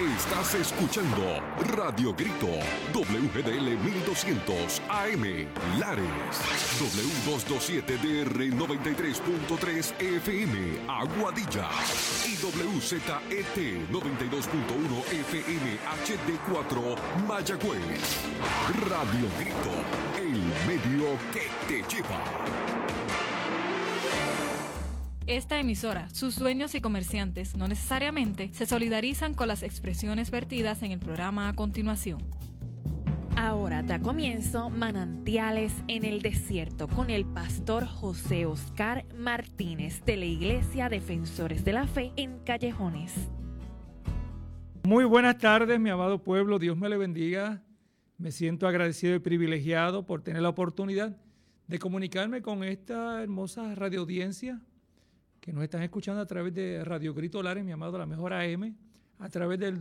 Estás escuchando Radio Grito, WGDL 1200 AM, Lares, W227DR 93.3 FM, Aguadilla, y WZET 92.1 FM HD4, Mayagüez. Radio Grito, el medio que te lleva. Esta emisora, sus dueños y comerciantes no necesariamente se solidarizan con las expresiones vertidas en el programa a continuación. Ahora da comienzo Manantiales en el Desierto con el pastor José Oscar Martínez de la Iglesia Defensores de la Fe en Callejones. Muy buenas tardes, mi amado pueblo, Dios me le bendiga. Me siento agradecido y privilegiado por tener la oportunidad de comunicarme con esta hermosa radioaudiencia que nos están escuchando a través de Radio Grito Lares, mi amado, la mejor AM, a través del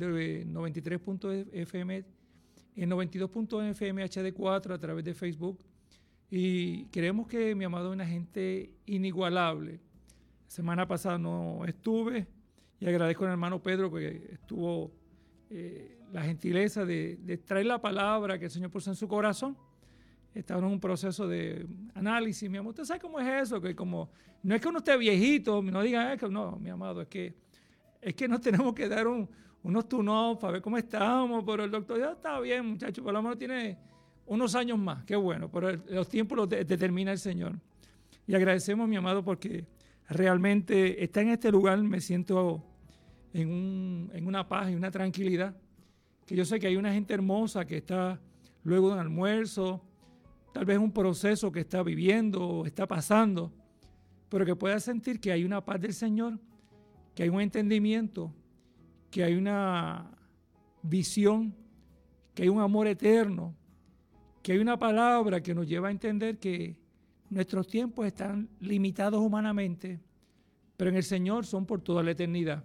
93.fm, el 92.fm HD4, a través de Facebook. Y creemos que, mi amado, es una gente inigualable. La semana pasada no estuve y agradezco al hermano Pedro que estuvo la gentileza de traer la palabra que el Señor puso en su corazón. Estaba en un proceso de análisis, mi amor. ¿Usted sabe cómo es eso? Que como, no es que uno esté viejito, no diga que no, mi amado, es que nos tenemos que dar unos turnos para ver cómo estamos, pero el doctor ya está bien, muchacho, por lo menos tiene unos años más, qué bueno, pero los tiempos los determina el Señor. Y agradecemos, mi amado, porque realmente estar en este lugar me siento en una paz y una tranquilidad, que yo sé que hay una gente hermosa que está luego de un almuerzo, tal vez un proceso que está viviendo o está pasando, pero que pueda sentir que hay una paz del Señor, que hay un entendimiento, que hay una visión, que hay un amor eterno, que hay una palabra que nos lleva a entender que nuestros tiempos están limitados humanamente, pero en el Señor son por toda la eternidad.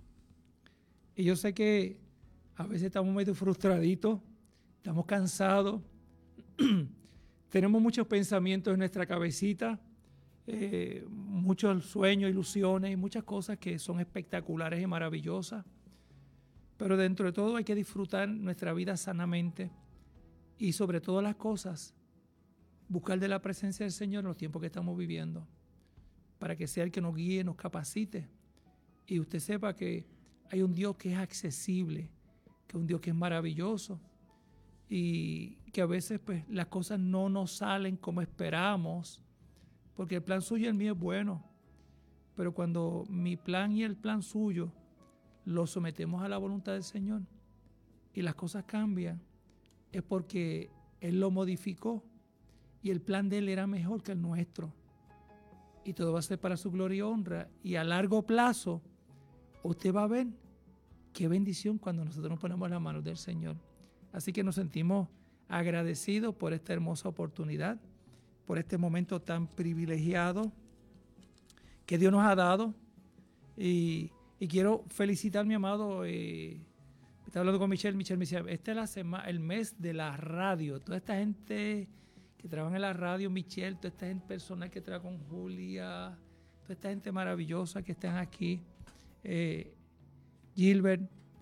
Y yo sé que a veces estamos medio frustraditos, estamos cansados, tenemos muchos pensamientos en nuestra cabecita, muchos sueños, ilusiones, muchas cosas que son espectaculares y maravillosas. Pero dentro de todo hay que disfrutar nuestra vida sanamente y sobre todas las cosas buscar de la presencia del Señor en los tiempos que estamos viviendo, para que sea el que nos guíe, nos capacite y usted sepa que hay un Dios que es accesible, que es un Dios que es maravilloso, y que a veces pues las cosas no nos salen como esperamos, porque el plan suyo y el mío es bueno, pero cuando mi plan y el plan suyo lo sometemos a la voluntad del Señor y las cosas cambian, es porque Él lo modificó y el plan de Él era mejor que el nuestro, y todo va a ser para su gloria y honra, y a largo plazo usted va a ver qué bendición cuando nosotros nos ponemos en las manos del Señor. Así que nos sentimos agradecidos por esta hermosa oportunidad, por este momento tan privilegiado que Dios nos ha dado. Y quiero felicitar, mi amado, estaba hablando con Michelle me decía, esta es el mes de la radio. Toda esta gente que trabaja en la radio, Michelle, toda esta gente personal que trabaja con Julia, toda esta gente maravillosa que están aquí, Gilbert,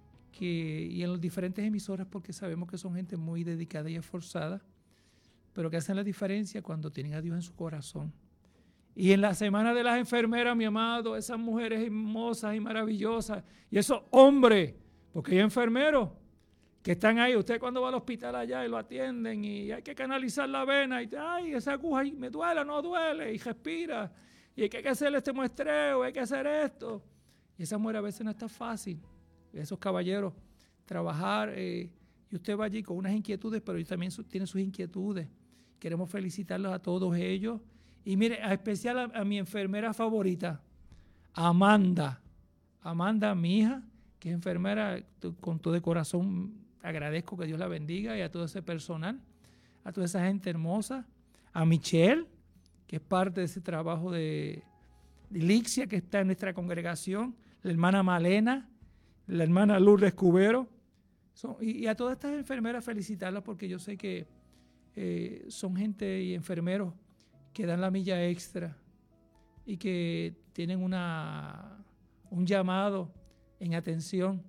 y en las diferentes emisoras, porque sabemos que son gente muy dedicada y esforzada, pero que hacen la diferencia cuando tienen a Dios en su corazón. Y en la semana de las enfermeras, mi amado, esas mujeres hermosas y maravillosas, y esos hombres, porque hay enfermeros que están ahí. Usted cuando va al hospital allá y lo atienden y hay que canalizar la vena y ay, esa aguja me duele o no duele, y respira, y hay que hacerle este muestreo, hay que hacer esto. Y esa mujer a veces no está fácil. Esos caballeros, trabajar, y usted va allí con unas inquietudes, pero ellos también tienen sus inquietudes. Queremos felicitarlos a todos ellos. Y mire, a especial a mi enfermera favorita, Amanda, mi hija, que es enfermera, con todo de corazón agradezco, que Dios la bendiga, y a todo ese personal, a toda esa gente hermosa, a Michelle, que es parte de ese trabajo de Lixia, que está en nuestra congregación, la hermana Malena, la hermana Lourdes Cubero, y a todas estas enfermeras felicitarlas, porque yo sé que son gente y enfermeros que dan la milla extra y que tienen un llamado en atención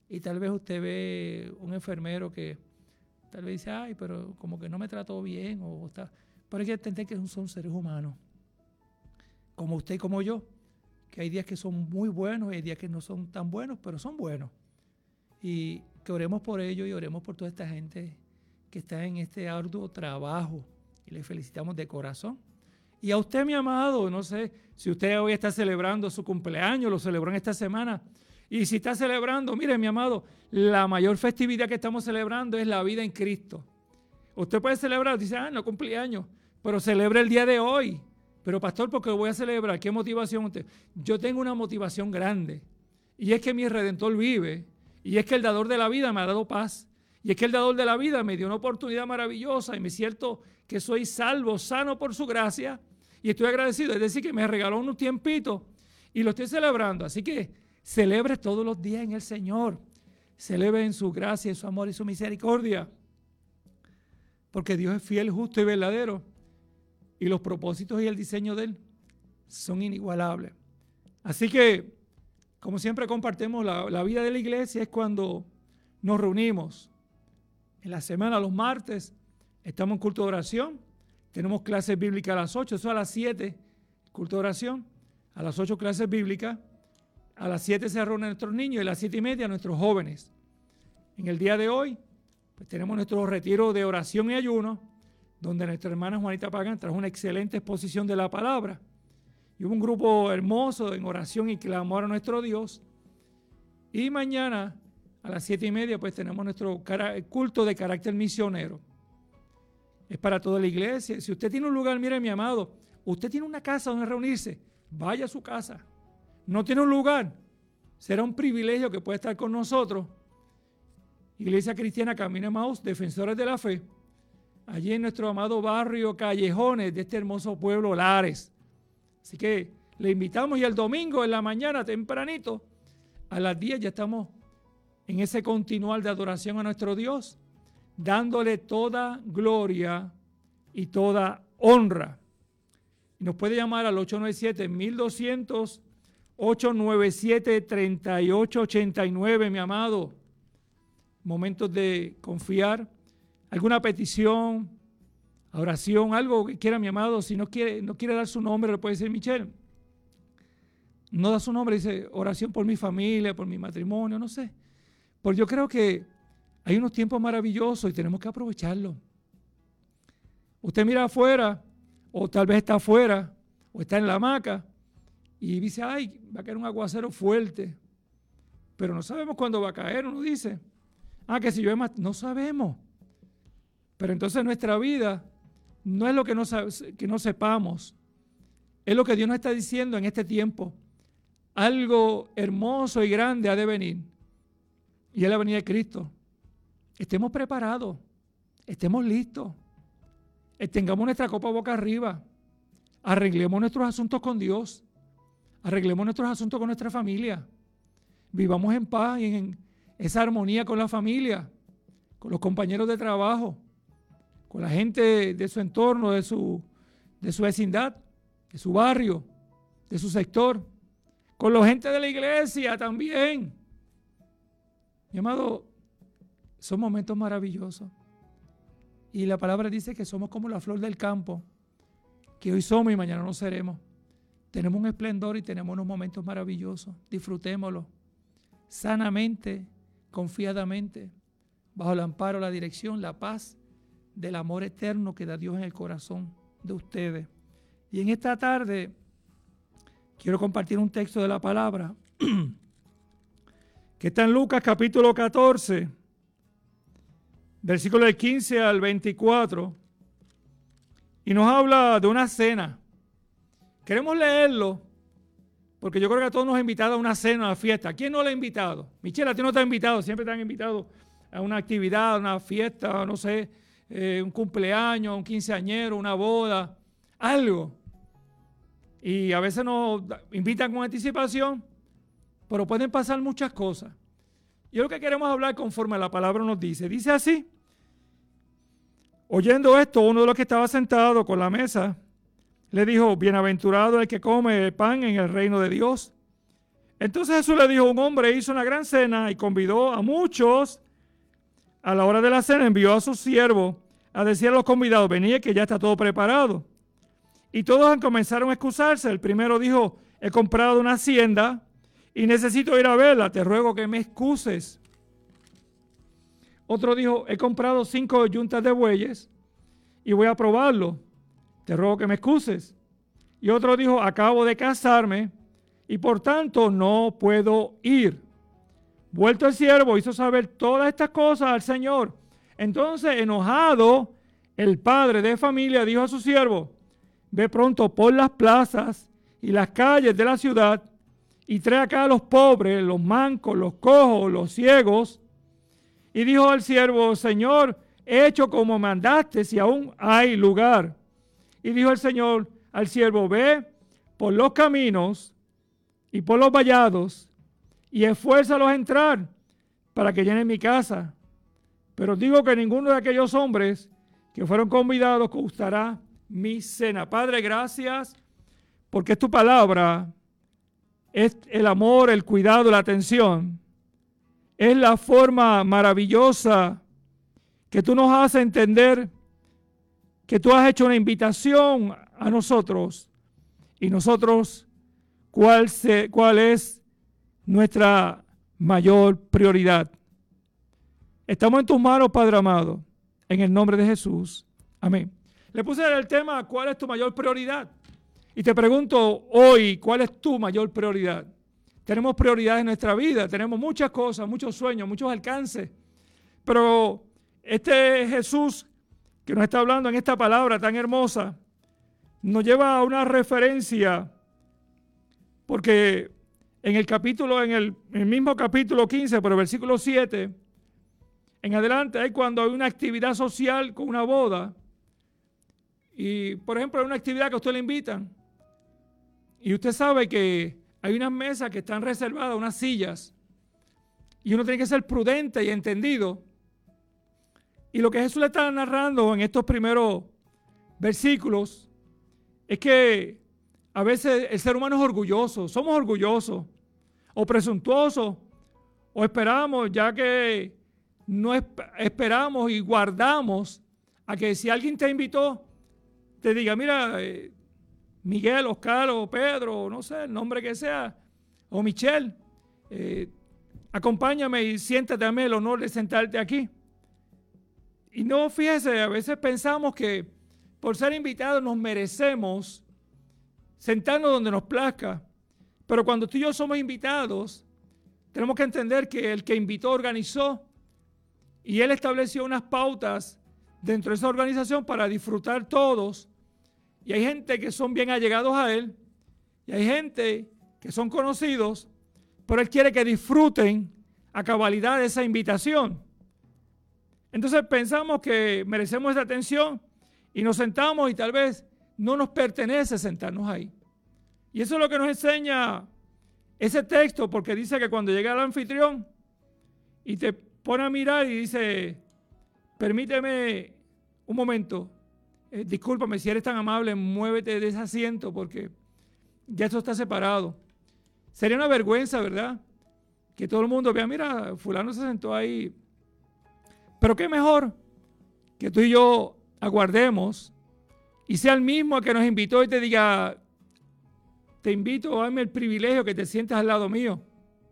y tal vez usted ve un enfermero que tal vez dice, ay, pero como que no me trató bien, pero hay que entender que son seres humanos, como usted y como yo, que hay días que son muy buenos y hay días que no son tan buenos, pero son buenos. Y que oremos por ellos y oremos por toda esta gente que está en este arduo trabajo. Y le felicitamos de corazón. Y a usted, mi amado, no sé si usted hoy está celebrando su cumpleaños, lo celebró en esta semana. Y si está celebrando, mire, mi amado, la mayor festividad que estamos celebrando es la vida en Cristo. Usted puede celebrar, dice, no cumpleaños, pero celebra el día de hoy. Pero pastor, ¿por qué voy a celebrar? ¿Qué motivación usted? Yo tengo una motivación grande. Y es que mi Redentor vive. Y es que el dador de la vida me ha dado paz. Y es que el dador de la vida me dio una oportunidad maravillosa. Y me siento que soy salvo, sano por su gracia. Y estoy agradecido. Es decir, que me regaló unos tiempitos. Y lo estoy celebrando. Así que celebre todos los días en el Señor. Celebre en su gracia, en su amor y su misericordia. Porque Dios es fiel, justo y verdadero. Y los propósitos y el diseño de Él son inigualables. Así que, como siempre compartimos, la vida de la iglesia es cuando nos reunimos. En la semana, los martes, estamos en culto de oración. Tenemos clases bíblicas a las 8, eso a las 7, culto de oración. A las 8 clases bíblicas. A las 7 se reúnen nuestros niños y a las 7:30 nuestros jóvenes. En el día de hoy, pues tenemos nuestro retiro de oración y ayuno, donde nuestra hermana Juanita Pagán trajo una excelente exposición de la palabra. Y hubo un grupo hermoso en oración y clamor a nuestro Dios. Y mañana a las 7:30 pues tenemos nuestro culto de carácter misionero. Es para toda la iglesia. Si usted tiene un lugar, mire mi amado, usted tiene una casa donde reunirse, vaya a su casa. No tiene un lugar, será un privilegio que pueda estar con nosotros. Iglesia Cristiana Camino Emaús, Defensores de la Fe, allí en nuestro amado barrio Callejones de este hermoso pueblo Lares. Así que le invitamos y el domingo en la mañana tempranito a las 10 ya estamos en ese continual de adoración a nuestro Dios, dándole toda gloria y toda honra. Y nos puede llamar al 897-1200-897-3889, mi amado. Momentos de confiar. Alguna petición, oración, algo que quiera, mi amado. Si no quiere dar su nombre, le puede decir Michelle. No da su nombre, dice oración por mi familia, por mi matrimonio, no sé. Porque yo creo que hay unos tiempos maravillosos y tenemos que aprovecharlos. Usted mira afuera, o tal vez está afuera, o está en la hamaca, y dice, ay, va a caer un aguacero fuerte. Pero no sabemos cuándo va a caer, uno dice. Que si llueve más, no sabemos. Pero entonces nuestra vida no es lo que no sepamos, es lo que Dios nos está diciendo en este tiempo. Algo hermoso y grande ha de venir, y es la venida de Cristo. Estemos preparados, estemos listos, tengamos nuestra copa boca arriba, arreglemos nuestros asuntos con Dios, arreglemos nuestros asuntos con nuestra familia, vivamos en paz y en esa armonía con la familia, con los compañeros de trabajo, con la gente de su entorno, de su vecindad, de su barrio, de su sector, con la gente de la iglesia también. Mi amado, son momentos maravillosos. Y la palabra dice que somos como la flor del campo, que hoy somos y mañana no seremos. Tenemos un esplendor y tenemos unos momentos maravillosos. Disfrutémoslos sanamente, confiadamente, bajo el amparo, la dirección, la paz del amor eterno que da Dios en el corazón de ustedes. Y en esta tarde quiero compartir un texto de la palabra que está en Lucas capítulo 14, versículo del 15 al 24, y nos habla de una cena. Queremos leerlo porque yo creo que a todos nos ha invitado a una cena, a una fiesta. ¿Quién no le ha invitado? Michelle, a ti no te han invitado, siempre te han invitado a una actividad, a una fiesta, no sé, un cumpleaños, un quinceañero, una boda, algo. Y a veces nos invitan con anticipación, pero pueden pasar muchas cosas. Y es lo que queremos hablar conforme la palabra nos dice. Dice así: oyendo esto, uno de los que estaba sentado con la mesa le dijo, bienaventurado el que come el pan en el reino de Dios. Entonces Jesús le dijo, un hombre hizo una gran cena y convidó a muchos. A la hora de la cena envió a su siervo a decir a los convidados, venid que ya está todo preparado. Y todos comenzaron a excusarse. El primero dijo, he comprado una hacienda y necesito ir a verla, te ruego que me excuses. Otro dijo, he comprado 5 yuntas de bueyes y voy a probarlo, te ruego que me excuses. Y otro dijo, acabo de casarme y por tanto no puedo ir. Vuelto el siervo, hizo saber todas estas cosas al Señor. Entonces, enojado, el padre de familia dijo a su siervo, ve pronto por las plazas y las calles de la ciudad y trae acá a los pobres, los mancos, los cojos, los ciegos. Y dijo al siervo, Señor, he hecho como mandaste, si aún hay lugar. Y dijo el Señor al siervo, ve por los caminos y por los vallados y esfuérzalos a entrar para que llenen mi casa. Pero digo que ninguno de aquellos hombres que fueron convidados gustará mi cena. Padre, gracias porque es tu palabra, es el amor, el cuidado, la atención. Es la forma maravillosa que tú nos haces entender que tú has hecho una invitación a nosotros y nosotros cuál es nuestra mayor prioridad. Estamos en tus manos, Padre amado, en el nombre de Jesús. Amén. Le puse el tema, ¿cuál es tu mayor prioridad? Y te pregunto hoy, ¿cuál es tu mayor prioridad? Tenemos prioridades en nuestra vida, tenemos muchas cosas, muchos sueños, muchos alcances. Pero este Jesús que nos está hablando en esta palabra tan hermosa, nos lleva a una referencia, porque en el mismo capítulo 15, pero el versículo 7, en adelante hay cuando hay una actividad social con una boda. Y, por ejemplo, hay una actividad que a usted le invitan. Y usted sabe que hay unas mesas que están reservadas, unas sillas. Y uno tiene que ser prudente y entendido. Y lo que Jesús le está narrando en estos primeros versículos es que a veces el ser humano es orgulloso. Somos orgullosos o presuntuosos o esperamos, ya que no esperamos y guardamos a que si alguien te invitó, te diga, mira, Miguel, Oscar o Pedro, no sé, el nombre que sea, o Michelle, acompáñame y siéntate, dame el honor de sentarte aquí. Y no, fíjese, a veces pensamos que por ser invitados nos merecemos sentarnos donde nos plazca, pero cuando tú y yo somos invitados, tenemos que entender que el que invitó organizó y él estableció unas pautas dentro de esa organización para disfrutar todos. Y hay gente que son bien allegados a él y hay gente que son conocidos, pero él quiere que disfruten a cabalidad de esa invitación. Entonces pensamos que merecemos esa atención y nos sentamos y tal vez no nos pertenece sentarnos ahí. Y eso es lo que nos enseña ese texto, porque dice que cuando llega el anfitrión y te pone a mirar y dice, permíteme un momento, discúlpame, si eres tan amable, muévete de ese asiento porque ya esto está separado. Sería una vergüenza, ¿verdad? Que todo el mundo vea, mira, fulano se sentó ahí. Pero qué mejor que tú y yo aguardemos y sea el mismo que nos invitó y te diga, te invito, dame el privilegio que te sientas al lado mío.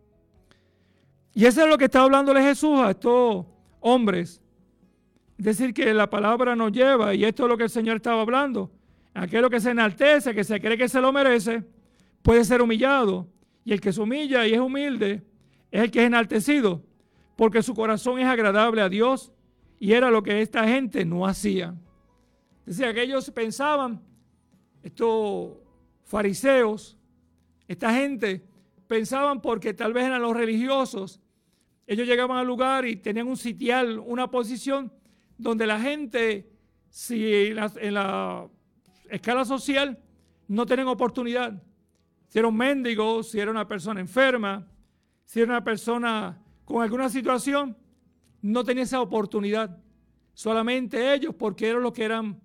Y eso es lo que está hablándole Jesús a estos hombres. Es decir, que la palabra nos lleva, y esto es lo que el Señor estaba hablando. Aquello que se enaltece, que se cree que se lo merece, puede ser humillado. Y el que se humilla y es humilde es el que es enaltecido, porque su corazón es agradable a Dios, y era lo que esta gente no hacía. Es decir, que ellos pensaban, estos fariseos, esta gente, pensaban porque tal vez eran los religiosos, ellos llegaban al lugar y tenían un sitial, una posición donde la gente, si en la escala social no tenían oportunidad, si era un mendigo, si era una persona enferma, si era una persona con alguna situación, no tenía esa oportunidad. Solamente ellos, porque eran los que eran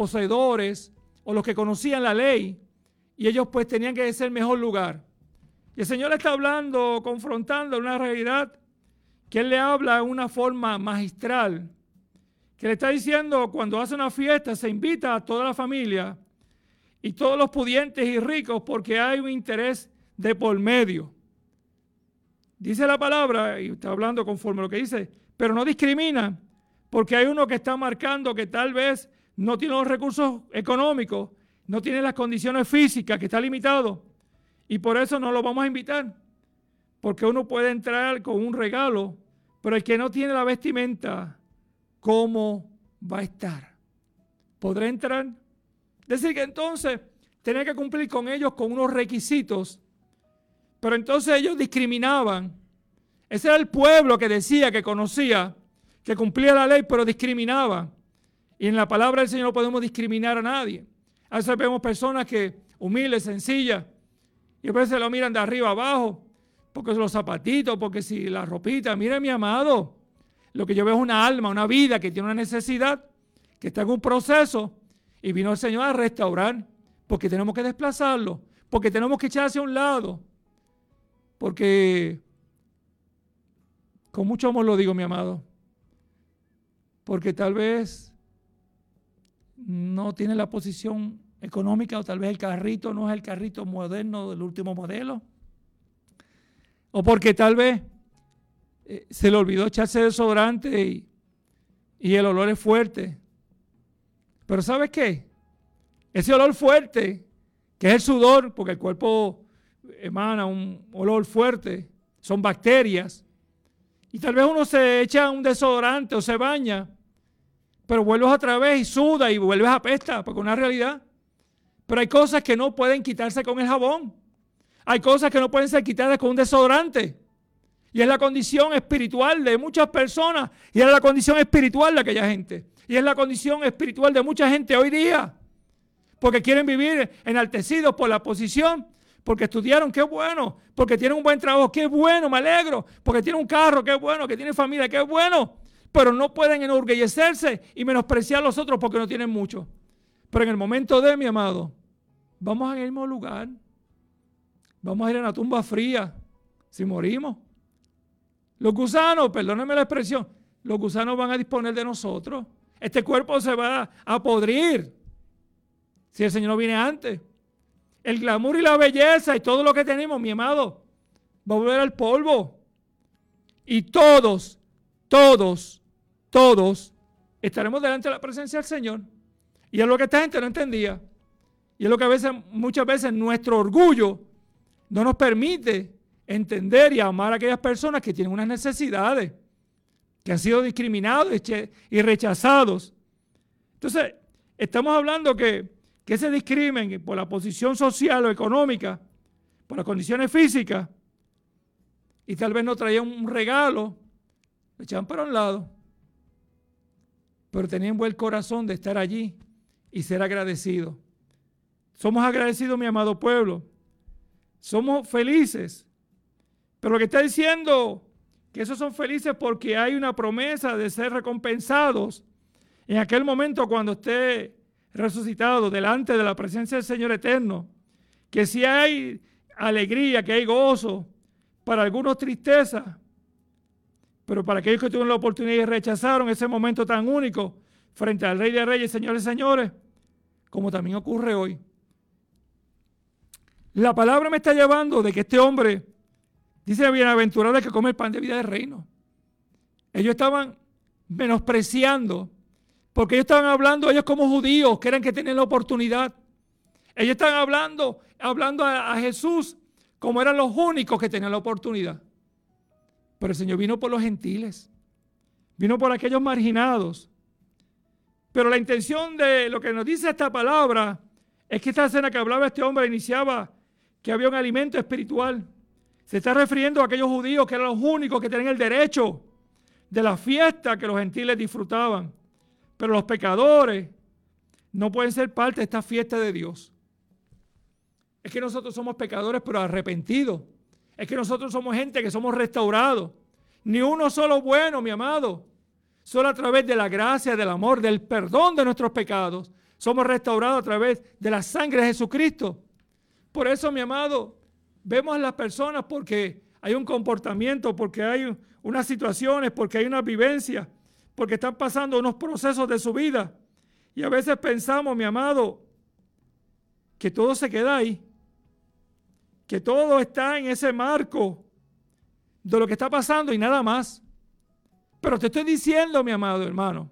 poseedores o los que conocían la ley, y ellos pues tenían que ser el mejor lugar. Y el Señor está hablando, confrontando una realidad que Él le habla de una forma magistral. Que le está diciendo, cuando hace una fiesta, se invita a toda la familia y todos los pudientes y ricos porque hay un interés de por medio. Dice la palabra, y está hablando conforme a lo que dice, pero no discrimina, porque hay uno que está marcando que tal vez no tiene los recursos económicos, no tiene las condiciones físicas, que está limitado, y por eso no lo vamos a invitar, porque uno puede entrar con un regalo, pero el que no tiene la vestimenta, ¿cómo va a estar? ¿Podrá entrar? Es decir, que entonces tenía que cumplir con ellos con unos requisitos, pero entonces ellos discriminaban. Ese era el pueblo que decía, que conocía, que cumplía la ley, pero discriminaba. Y en la palabra del Señor no podemos discriminar a nadie. A veces vemos personas que humildes, sencillas, y a veces lo miran de arriba abajo, porque los zapatitos, porque si la ropita. Mire, mi amado, lo que yo veo es una alma, una vida que tiene una necesidad, que está en un proceso, y vino el Señor a restaurar, porque tenemos que desplazarlo, porque tenemos que echar hacia un lado, porque con mucho amor lo digo, mi amado, porque tal vez no tiene la posición económica, o tal vez el carrito no es el carrito moderno del último modelo, o porque tal vez se le olvidó echarse desodorante y el olor es fuerte. Pero ¿sabes qué? Ese olor fuerte, que es el sudor, porque el cuerpo emana un olor fuerte, son bacterias, y tal vez uno se echa un desodorante o se baña, pero vuelves otra vez y suda y vuelves a apesta, porque es una realidad. Pero hay cosas que no pueden quitarse con el jabón, hay cosas que no pueden ser quitadas con un desodorante, y es la condición espiritual de muchas personas, y es la condición espiritual de aquella gente, y es la condición espiritual de mucha gente hoy día, porque quieren vivir enaltecidos por la posición, porque estudiaron, qué bueno, porque tienen un buen trabajo, qué bueno, me alegro, porque tienen un carro, qué bueno, que tienen familia, qué bueno, pero no pueden enorgullecerse y menospreciar a los otros porque no tienen mucho. Pero en el momento de, mi amado, vamos al mismo lugar, vamos a ir a una tumba fría, si morimos. Los gusanos, perdónenme la expresión, los gusanos van a disponer de nosotros. Este cuerpo se va a podrir si el Señor no viene antes. El glamour y la belleza y todo lo que tenemos, mi amado, va a volver al polvo. Y todos estaremos delante de la presencia del Señor. Y es lo que esta gente no entendía. Y es lo que muchas veces nuestro orgullo no nos permite entender y amar a aquellas personas que tienen unas necesidades, que han sido discriminados y rechazados. Entonces, estamos hablando que se discriminen por la posición social o económica, por las condiciones físicas, y tal vez no traían un regalo, lo echaban para un lado, pero tenían buen corazón de estar allí y ser agradecidos. Somos agradecidos, mi amado pueblo, somos felices, pero lo que está diciendo que esos son felices porque hay una promesa de ser recompensados en aquel momento cuando esté resucitado delante de la presencia del Señor eterno, que si hay alegría, que hay gozo, para algunos tristeza, pero para aquellos que tuvieron la oportunidad y rechazaron ese momento tan único frente al Rey de Reyes, Señores de Señores, como también ocurre hoy. La palabra me está llevando de que este hombre dice: bienaventurado el que come el pan de vida del reino. Ellos estaban menospreciando, porque ellos estaban hablando, ellos como judíos, que eran que tenían la oportunidad. Ellos estaban hablando a Jesús como eran los únicos que tenían la oportunidad. Pero el Señor vino por los gentiles, vino por aquellos marginados. Pero la intención de lo que nos dice esta palabra es que esta cena que hablaba este hombre iniciaba que había un alimento espiritual. Se está refiriendo a aquellos judíos que eran los únicos que tenían el derecho de la fiesta que los gentiles disfrutaban. Pero los pecadores no pueden ser parte de esta fiesta de Dios. Es que nosotros somos pecadores pero arrepentidos. Es que nosotros somos gente que somos restaurados. Ni uno solo bueno, mi amado. Solo a través de la gracia, del amor, del perdón de nuestros pecados, somos restaurados a través de la sangre de Jesucristo. Por eso, mi amado, vemos a las personas porque hay un comportamiento, porque hay unas situaciones, porque hay una vivencia, porque están pasando unos procesos de su vida. Y a veces pensamos, mi amado, que todo se queda ahí, que todo está en ese marco de lo que está pasando y nada más. Pero te estoy diciendo, mi amado hermano,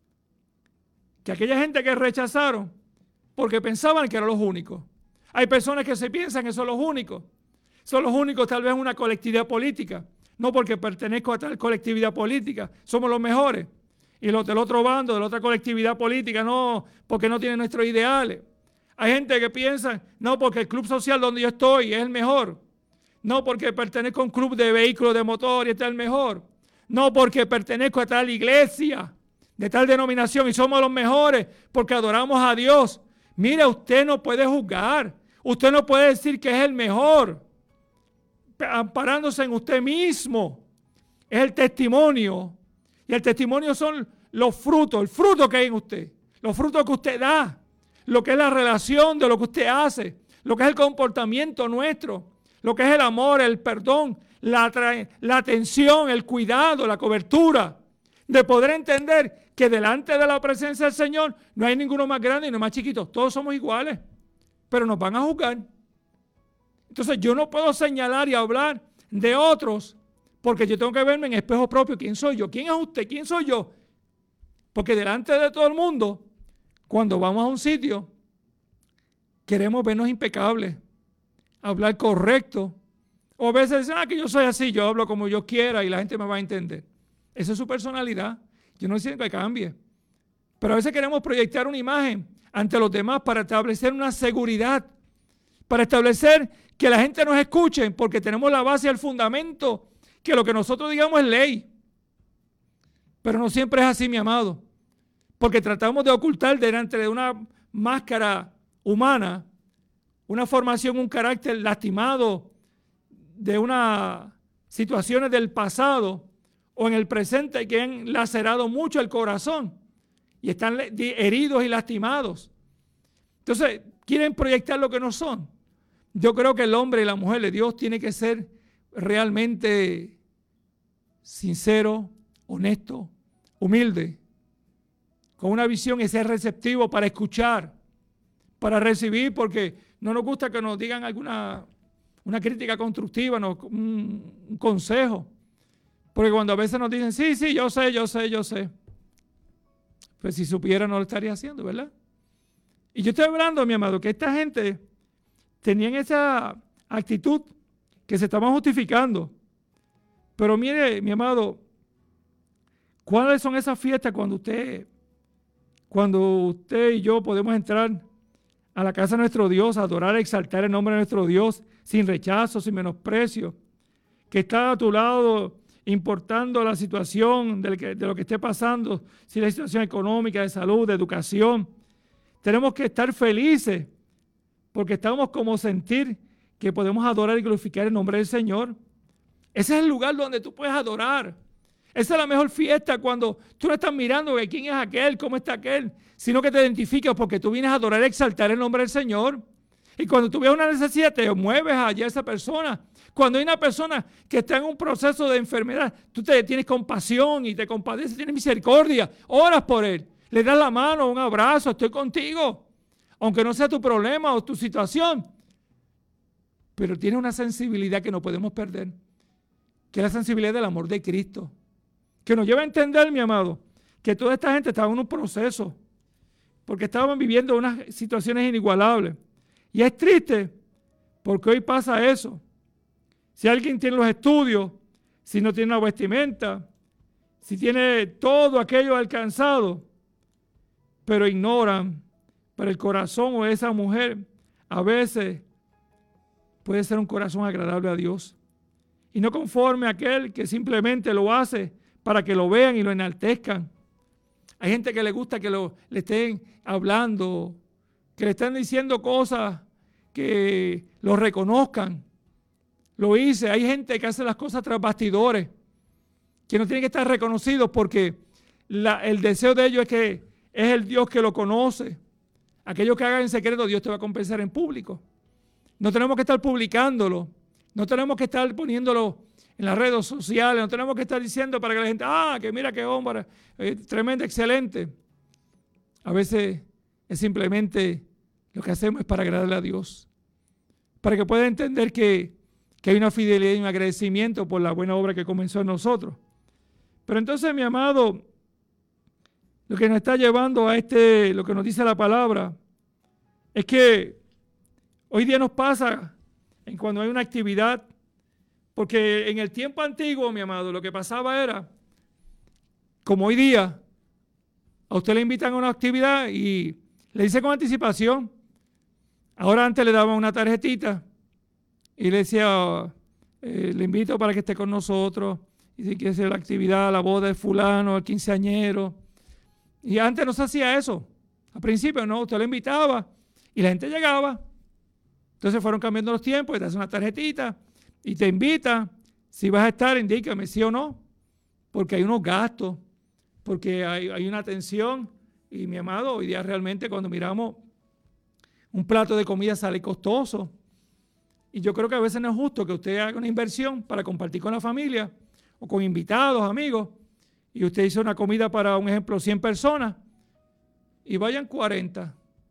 que aquella gente que rechazaron porque pensaban que eran los únicos. Hay personas que se piensan que son los únicos. Son los únicos tal vez en una colectividad política. No porque pertenezco a tal colectividad política. Somos los mejores. Y los del otro bando, de la otra colectividad política, no, porque no tienen nuestros ideales. Hay gente que piensa, no, porque el club social donde yo estoy es el mejor. No, porque pertenezco a un club de vehículos de motor y este es el mejor. No, porque pertenezco a tal iglesia, de tal denominación y somos los mejores porque adoramos a Dios. Mira, usted no puede juzgar. Usted no puede decir que es el mejor, amparándose en usted mismo. Es el testimonio. Y el testimonio son los frutos, el fruto que hay en usted, los frutos que usted da, lo que es la relación de lo que usted hace, lo que es el comportamiento nuestro, lo que es el amor, el perdón, la atención, el cuidado, la cobertura, de poder entender que delante de la presencia del Señor no hay ninguno más grande y no más chiquito, todos somos iguales, pero nos van a juzgar. Entonces yo no puedo señalar y hablar de otros porque yo tengo que verme en espejo propio. ¿Quién soy yo? ¿Quién es usted? ¿Quién soy yo? Porque delante de todo el mundo, cuando vamos a un sitio, queremos vernos impecables, hablar correcto. O a veces dicen, que yo soy así, yo hablo como yo quiera y la gente me va a entender. Esa es su personalidad. Yo no sé que cambie. Pero a veces queremos proyectar una imagen ante los demás para establecer una seguridad, para establecer que la gente nos escuche, porque tenemos la base y el fundamento, que lo que nosotros digamos es ley. Pero no siempre es así, mi amado, porque tratamos de ocultar delante de una máscara humana una formación, un carácter lastimado de unas situaciones del pasado o en el presente que han lacerado mucho el corazón y están heridos y lastimados. Entonces, quieren proyectar lo que no son. Yo creo que el hombre y la mujer de Dios tiene que ser realmente sincero, honesto, humilde, con una visión y ser receptivo para escuchar, para recibir, porque no nos gusta que nos digan una crítica constructiva, un consejo. Porque cuando a veces nos dicen, sí, yo sé. Pues si supiera no lo estaría haciendo, ¿verdad? Y yo estoy hablando, mi amado, que esta gente tenían esa actitud que se estaban justificando. Pero mire, mi amado, ¿cuáles son esas fiestas cuando usted y yo podemos entrar a la casa de nuestro Dios, a adorar, a exaltar el nombre de nuestro Dios, sin rechazo, sin menosprecio, que está a tu lado importando la situación de lo que esté pasando, si la situación económica, de salud, de educación? Tenemos que estar felices porque estamos como sentir que podemos adorar y glorificar el nombre del Señor. Ese es el lugar donde tú puedes adorar. Esa es la mejor fiesta, cuando tú no estás mirando que quién es aquel, cómo está aquel, sino que te identificas porque tú vienes a adorar y exaltar el nombre del Señor. Y cuando tú ves una necesidad, te mueves allá a esa persona. Cuando hay una persona que está en un proceso de enfermedad, tú te tienes compasión y te compadeces, tienes misericordia, oras por él, le das la mano, un abrazo, estoy contigo, aunque no sea tu problema o tu situación. Pero tiene una sensibilidad que no podemos perder, que es la sensibilidad del amor de Cristo, que nos lleva a entender, mi amado, que toda esta gente estaba en un proceso, porque estaban viviendo unas situaciones inigualables. Y es triste, porque hoy pasa eso. Si alguien tiene los estudios, si no tiene una vestimenta, si tiene todo aquello alcanzado, pero ignoran, pero el corazón o esa mujer a veces puede ser un corazón agradable a Dios. Y no conforme a aquel que simplemente lo hace para que lo vean y lo enaltezcan. Hay gente que le gusta que le estén hablando, que le estén diciendo cosas que lo reconozcan. Lo hice. Hay gente que hace las cosas tras bastidores, que no tienen que estar reconocidos porque el deseo de ellos es que es el Dios que lo conoce. Aquello que hagan en secreto, Dios te va a compensar en público. No tenemos que estar publicándolo. No tenemos que estar poniéndolo en las redes sociales, no tenemos que estar diciendo para que la gente, que mira qué hombre, tremendo, excelente. A veces es simplemente lo que hacemos es para agradarle a Dios, para que pueda entender que hay una fidelidad y un agradecimiento por la buena obra que comenzó en nosotros. Pero entonces, mi amado, lo que nos está llevando a lo que nos dice la palabra, es que hoy día nos pasa en cuando hay una actividad, porque en el tiempo antiguo, mi amado, lo que pasaba era, como hoy día, a usted le invitan a una actividad y le dice con anticipación. Ahora antes le daban una tarjetita y le decía, le invito para que esté con nosotros, y si quiere hacer la actividad, la boda de fulano, el quinceañero. Y antes no se hacía eso. Al principio no, usted lo invitaba y la gente llegaba. Entonces fueron cambiando los tiempos y te hace una tarjetita y te invita. Si vas a estar, indícame sí o no, porque hay unos gastos, porque hay una atención. Y mi amado, hoy día realmente cuando miramos un plato de comida sale costoso. Y yo creo que a veces no es justo que usted haga una inversión para compartir con la familia o con invitados, amigos, y usted hizo una comida para, un ejemplo, 100 personas y vayan 40.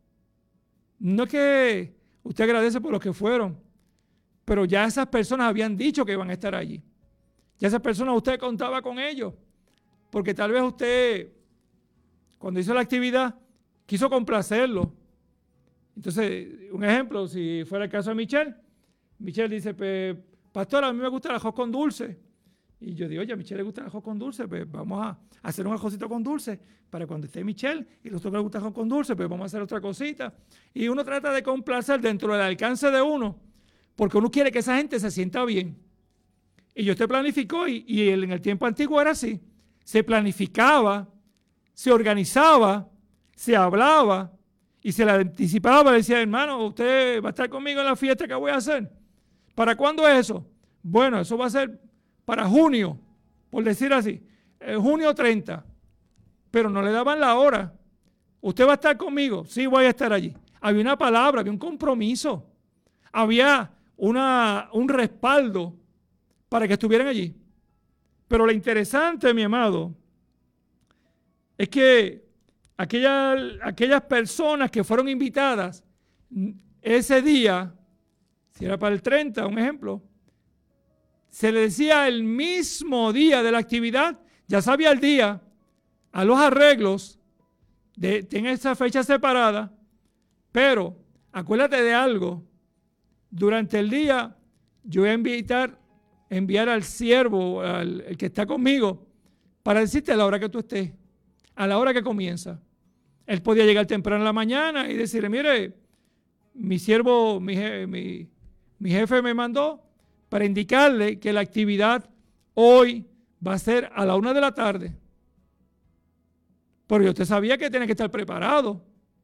No es que usted agradece por los que fueron, pero ya esas personas habían dicho que iban a estar allí. Ya esas personas usted contaba con ellos, porque tal vez usted, cuando hizo la actividad, quiso complacerlo. Entonces, un ejemplo, si fuera el caso de Michelle dice, pues, pastor, a mí me gusta el arroz con dulce. Y yo digo, oye, a Michelle le gusta el arroz con dulce, pues vamos a hacer un arrocito con dulce para cuando esté Michelle y los otros le gusta el arroz con dulce, pues vamos a hacer otra cosita. Y uno trata de complacer dentro del alcance de uno, porque uno quiere que esa gente se sienta bien. Y yo te planificó, y en el tiempo antiguo era así. Se planificaba, se organizaba, se hablaba y se le anticipaba. Le decía, hermano, usted va a estar conmigo en la fiesta que voy a hacer. ¿Para cuándo es eso? Bueno, eso va a ser para junio, por decir así, junio 30. Pero no le daban la hora. ¿Usted va a estar conmigo? Sí, voy a estar allí. Había una palabra, había un compromiso. Había un respaldo para que estuvieran allí. Pero lo interesante, mi amado, es que aquellas personas que fueron invitadas ese día, si era para el 30, un ejemplo, se le decía el mismo día de la actividad, ya sabía el día, a los arreglos, tiene esa fecha separada, pero acuérdate de algo, durante el día yo voy a enviar al siervo, el que está conmigo, para decirte a la hora que tú estés, a la hora que comienza. Él podía llegar temprano en la mañana y decirle, mire, mi siervo, mi jefe me mandó para indicarle que la actividad hoy va a ser a la 1 de la tarde. Pero usted sabía que tiene que estar preparado.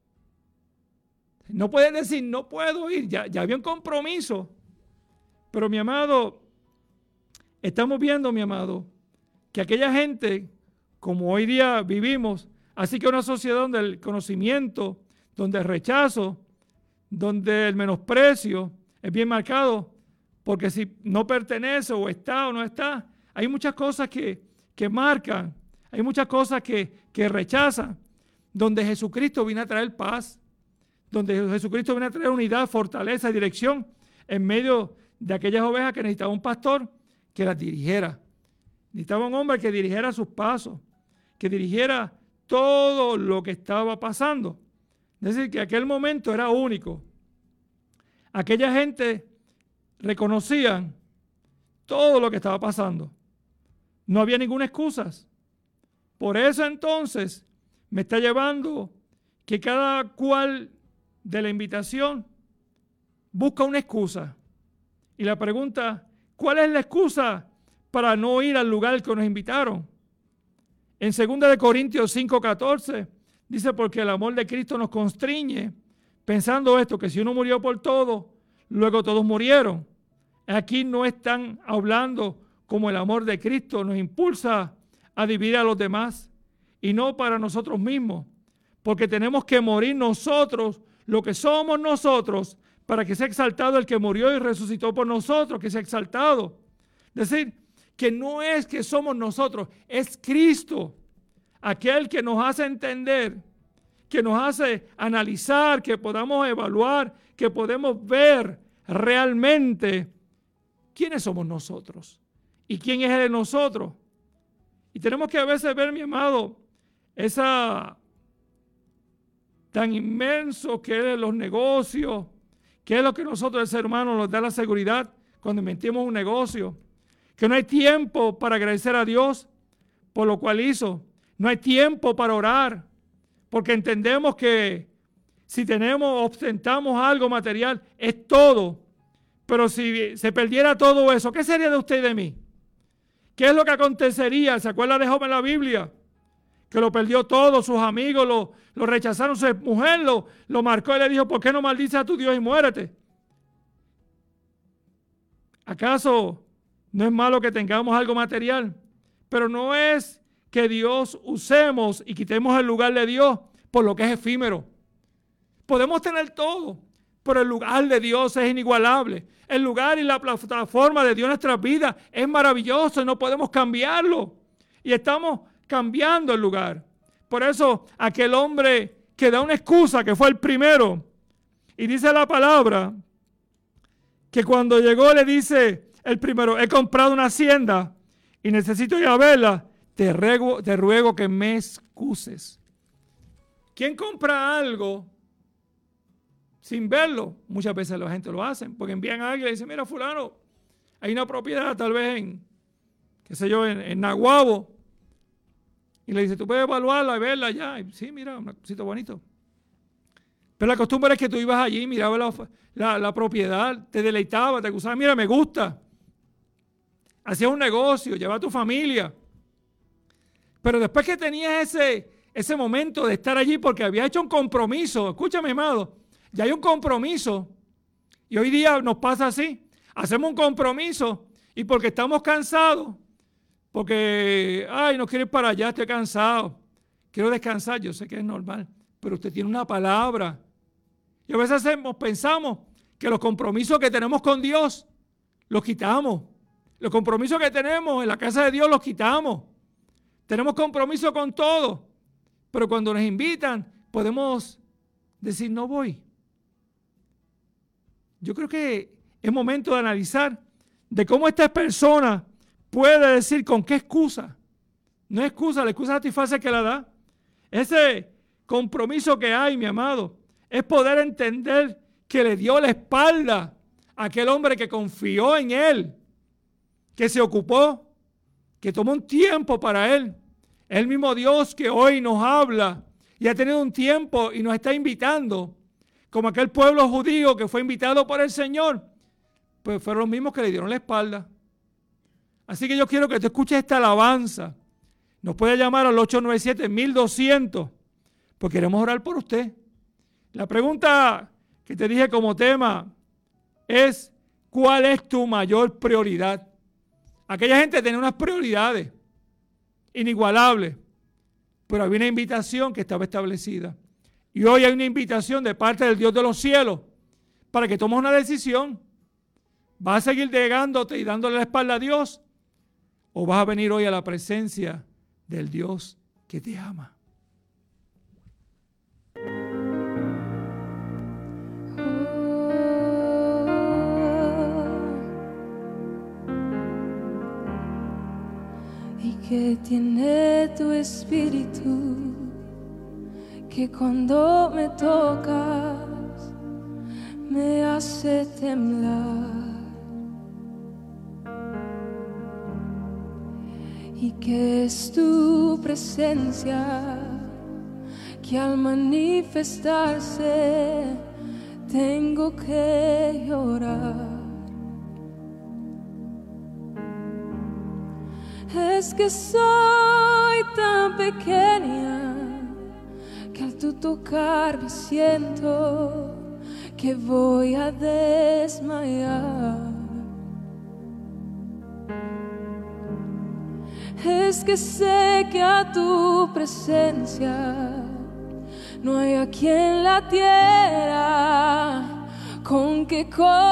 No puede decir, no puedo ir, ya había un compromiso. Pero mi amado, estamos viendo, mi amado, que aquella gente, como hoy día vivimos, así que una sociedad donde el conocimiento, donde el rechazo, donde el menosprecio es bien marcado, porque si no pertenece o está o no está, hay muchas cosas que marcan, hay muchas cosas que rechazan, donde Jesucristo viene a traer paz, donde Jesucristo viene a traer unidad, fortaleza y dirección en medio de aquellas ovejas que necesitaba un pastor que las dirigiera. Necesitaba un hombre que dirigiera sus pasos, que dirigiera todo lo que estaba pasando. Es decir, que aquel momento era único. Aquella gente reconocían todo lo que estaba pasando. No había ninguna excusa. Por eso entonces me está llevando que cada cual de la invitación busca una excusa. Y la pregunta, ¿cuál es la excusa para no ir al lugar que nos invitaron? En 2 Corintios 5:14 dice, porque el amor de Cristo nos constriñe, pensando esto, que si uno murió por todo, luego todos murieron. Aquí no están hablando como el amor de Cristo nos impulsa a dividir a los demás y no para nosotros mismos, porque tenemos que morir nosotros, lo que somos nosotros, para que sea exaltado el que murió y resucitó por nosotros, que sea exaltado. Es decir, que no es que somos nosotros, es Cristo, aquel que nos hace entender, que nos hace analizar, que podamos evaluar, que podemos ver realmente quiénes somos nosotros y quién es Él en nosotros. Y tenemos que a veces ver, mi amado, esa tan inmenso que es los negocios, que es lo que nosotros, el ser humano, nos da la seguridad cuando inventimos un negocio, que no hay tiempo para agradecer a Dios por lo cual hizo, no hay tiempo para orar, porque entendemos que si ostentamos algo material, es todo, pero si se perdiera todo eso, ¿qué sería de usted y de mí? ¿Qué es lo que acontecería? ¿Se acuerda de Job en la Biblia? Que lo perdió todo, sus amigos lo rechazaron, su mujer lo marcó y le dijo, ¿por qué no maldices a tu Dios y muérete? ¿Acaso no es malo que tengamos algo material? Pero no es que Dios usemos y quitemos el lugar de Dios por lo que es efímero. Podemos tener todo, pero el lugar de Dios es inigualable. El lugar y la plataforma de Dios en nuestras vidas es maravilloso y no podemos cambiarlo. Y estamos cambiando el lugar. Por eso aquel hombre que da una excusa, que fue el primero, y dice la palabra, que cuando llegó le dice el primero, he comprado una hacienda y necesito ir a verla, te ruego que me excuses. ¿Quién compra algo sin verlo? Muchas veces la gente lo hace, porque envían a alguien y le dicen, mira fulano, hay una propiedad tal vez en Naguabo, y le dice, tú puedes evaluarla y verla ya. Y, sí, mira, un sitio bonito. Pero la costumbre es que tú ibas allí, mirabas la propiedad, te deleitabas, te gustaba, mira, me gusta. Hacías un negocio, llevabas a tu familia. Pero después que tenías ese momento de estar allí porque habías hecho un compromiso, escúchame, amado, ya hay un compromiso. Y hoy día nos pasa así. Hacemos un compromiso y porque estamos cansados, porque, no quiero ir para allá, estoy cansado, quiero descansar, yo sé que es normal, pero usted tiene una palabra. Y a veces pensamos que los compromisos que tenemos con Dios, los quitamos. Los compromisos que tenemos en la casa de Dios, los quitamos. Tenemos compromiso con todo, pero cuando nos invitan, podemos decir, no voy. Yo creo que es momento de analizar de cómo esta persona puede decir con qué excusa. No es excusa, la excusa satisface que la da. Ese compromiso que hay, mi amado, es poder entender que le dio la espalda a aquel hombre que confió en él, que se ocupó, que tomó un tiempo para él. El mismo Dios que hoy nos habla y ha tenido un tiempo y nos está invitando, como aquel pueblo judío que fue invitado por el Señor, pues fueron los mismos que le dieron la espalda. Así que yo quiero que tú escuches esta alabanza. Nos puede llamar al 897-1200, porque queremos orar por usted. La pregunta que te dije como tema es, ¿cuál es tu mayor prioridad? Aquella gente tenía unas prioridades inigualables, pero había una invitación que estaba establecida. Y hoy hay una invitación de parte del Dios de los cielos para que tomes una decisión. ¿Vas a seguir negándote y dándole la espalda a Dios? ¿O vas a venir hoy a la presencia del Dios que te ama? ¿Y qué tiene tu espíritu que cuando me tocas me hace temblar? ¿Y qué es tu presencia que al manifestarse tengo que llorar? Es que soy tan pequeña que al tu tocarme siento que voy a desmayar. Es que sé que a tu presencia no hay aquí en la tierra con qué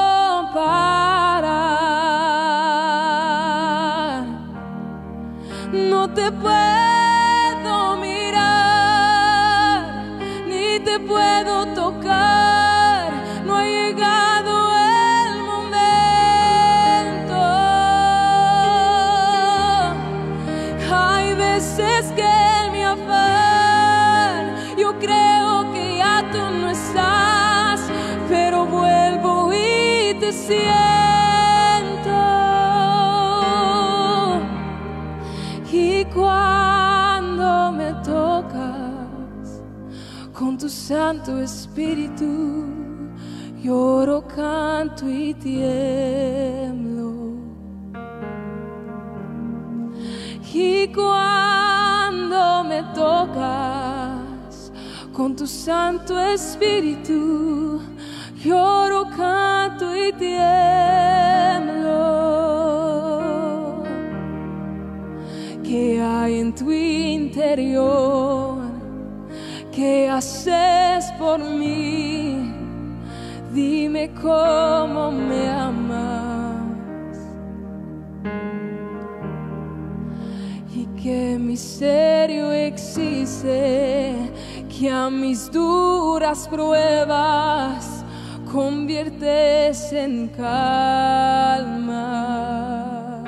comparar. No te puedo mirar, ni te puedo tocar, no ha llegado el momento. Hay veces que en mi afán yo creo que ya tú no estás, pero vuelvo y te siento. Y cuando me tocas con tu Santo Espíritu, lloro, canto y tiemblo. Y cuando me tocas con tu Santo Espíritu, lloro, canto y tiemblo. ¿Qué hay en tu interior? ¿Qué haces por mí? Dime cómo me amas. Y qué misterio existe que a mis duras pruebas conviertes en calma.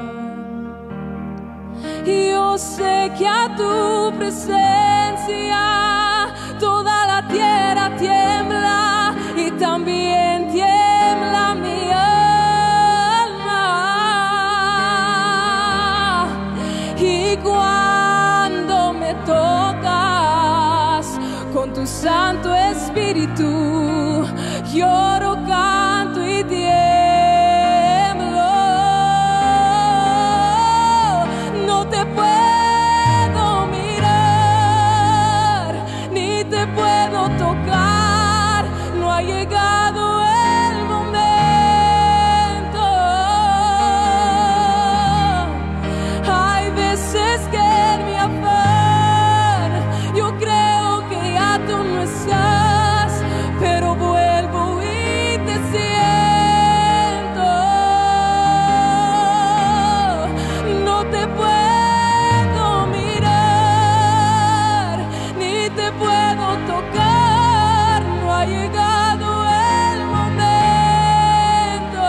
Yo sé que a tu presencia toda la tierra tiembla y también tiembla mi alma. Y cuando me tocas con tu Santo Espíritu, lloro, canto y tiemblo. No te puedo mirar, ni te puedo tocar, no ha llegado el momento. Hay veces que en mi afán yo creo que ya tú no estás, pero vuelvo y te siento. No te puedo mirar, ni te puedo tocar, no ha llegado el momento.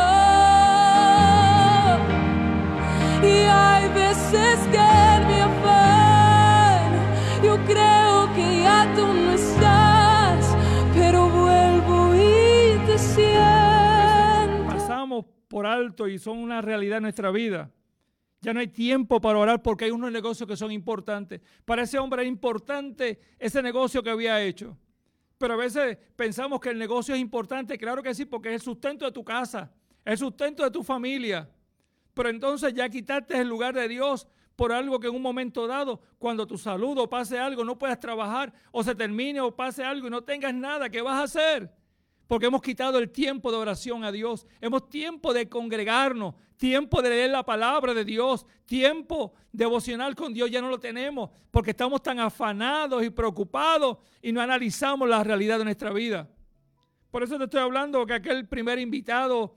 Y hay veces que en mi afán yo creo que ya tú no estás, pero vuelvo y te siento. Pasamos por alto y son una realidad en nuestra vida. Ya no hay tiempo para orar porque hay unos negocios que son importantes. Para ese hombre era importante ese negocio que había hecho. Pero a veces pensamos que el negocio es importante. Claro que sí, porque es el sustento de tu casa, es el sustento de tu familia. Pero entonces ya quitaste el lugar de Dios por algo que en un momento dado, cuando tu salud o pase algo, no puedas trabajar, o se termine o pase algo y no tengas nada, ¿qué vas a hacer? Porque hemos quitado el tiempo de oración a Dios. Hemos tiempo de congregarnos, tiempo de leer la palabra de Dios, tiempo devocional con Dios, ya no lo tenemos porque estamos tan afanados y preocupados y no analizamos la realidad de nuestra vida. Por eso te estoy hablando que aquel primer invitado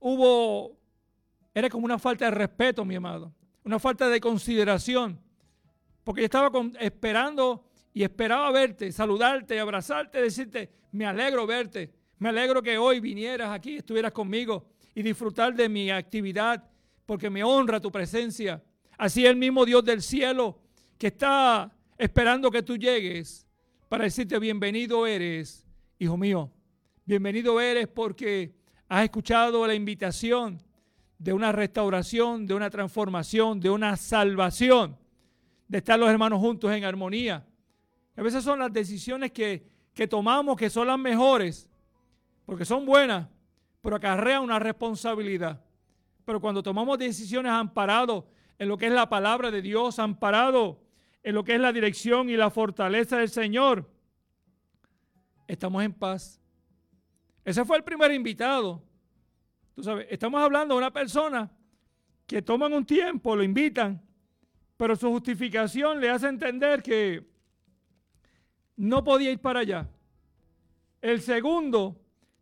era como una falta de respeto, mi amado, una falta de consideración, porque yo estaba esperando y esperaba verte, saludarte, abrazarte, decirte, me alegro verte. Me alegro que hoy vinieras aquí, estuvieras conmigo y disfrutar de mi actividad porque me honra tu presencia. Así el mismo Dios del cielo que está esperando que tú llegues para decirte bienvenido eres, hijo mío. Bienvenido eres porque has escuchado la invitación de una restauración, de una transformación, de una salvación, de estar los hermanos juntos en armonía. A veces son las decisiones que tomamos que son las mejores, porque son buenas, pero acarrean una responsabilidad. Pero cuando tomamos decisiones amparados en lo que es la palabra de Dios, amparado en lo que es la dirección y la fortaleza del Señor, estamos en paz. Ese fue el primer invitado. Tú sabes, estamos hablando de una persona que toman un tiempo, lo invitan, pero su justificación le hace entender que no podía ir para allá. El segundo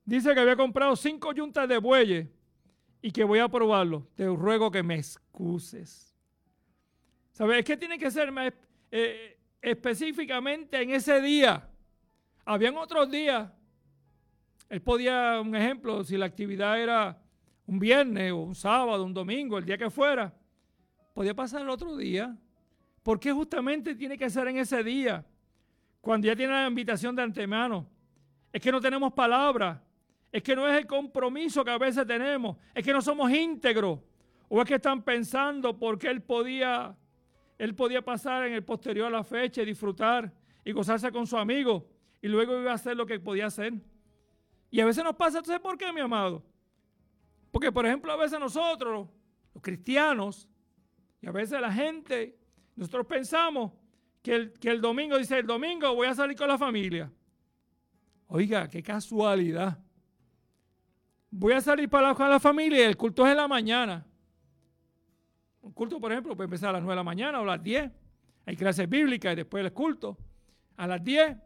dice que había comprado 5 yuntas de bueyes y que voy a probarlo. Te ruego que me excuses. ¿Sabes? Es que tiene que ser específicamente en ese día. Habían otros días. Él podía, un ejemplo, si la actividad era un viernes o un sábado, un domingo, el día que fuera, podía pasar el otro día. ¿Por qué justamente tiene que ser en ese día? Cuando ya tiene la invitación de antemano. Es que no tenemos palabra. Es que no es el compromiso que a veces tenemos. Es que no somos íntegros. O es que están pensando porque él podía pasar en el posterior a la fecha y disfrutar y gozarse con su amigo. Y luego iba a hacer lo que podía hacer. Y a veces nos pasa, ¿tú sabes por qué, mi amado? Porque, por ejemplo, a veces nosotros, los cristianos, y a veces la gente, nosotros pensamos que el domingo, dice, el domingo voy a salir con la familia. Oiga, qué casualidad. Voy a salir con la familia y el culto es en la mañana. Un culto, por ejemplo, puede empezar a las 9 de la mañana o a las 10. Hay clases bíblicas y después el culto. A las 10.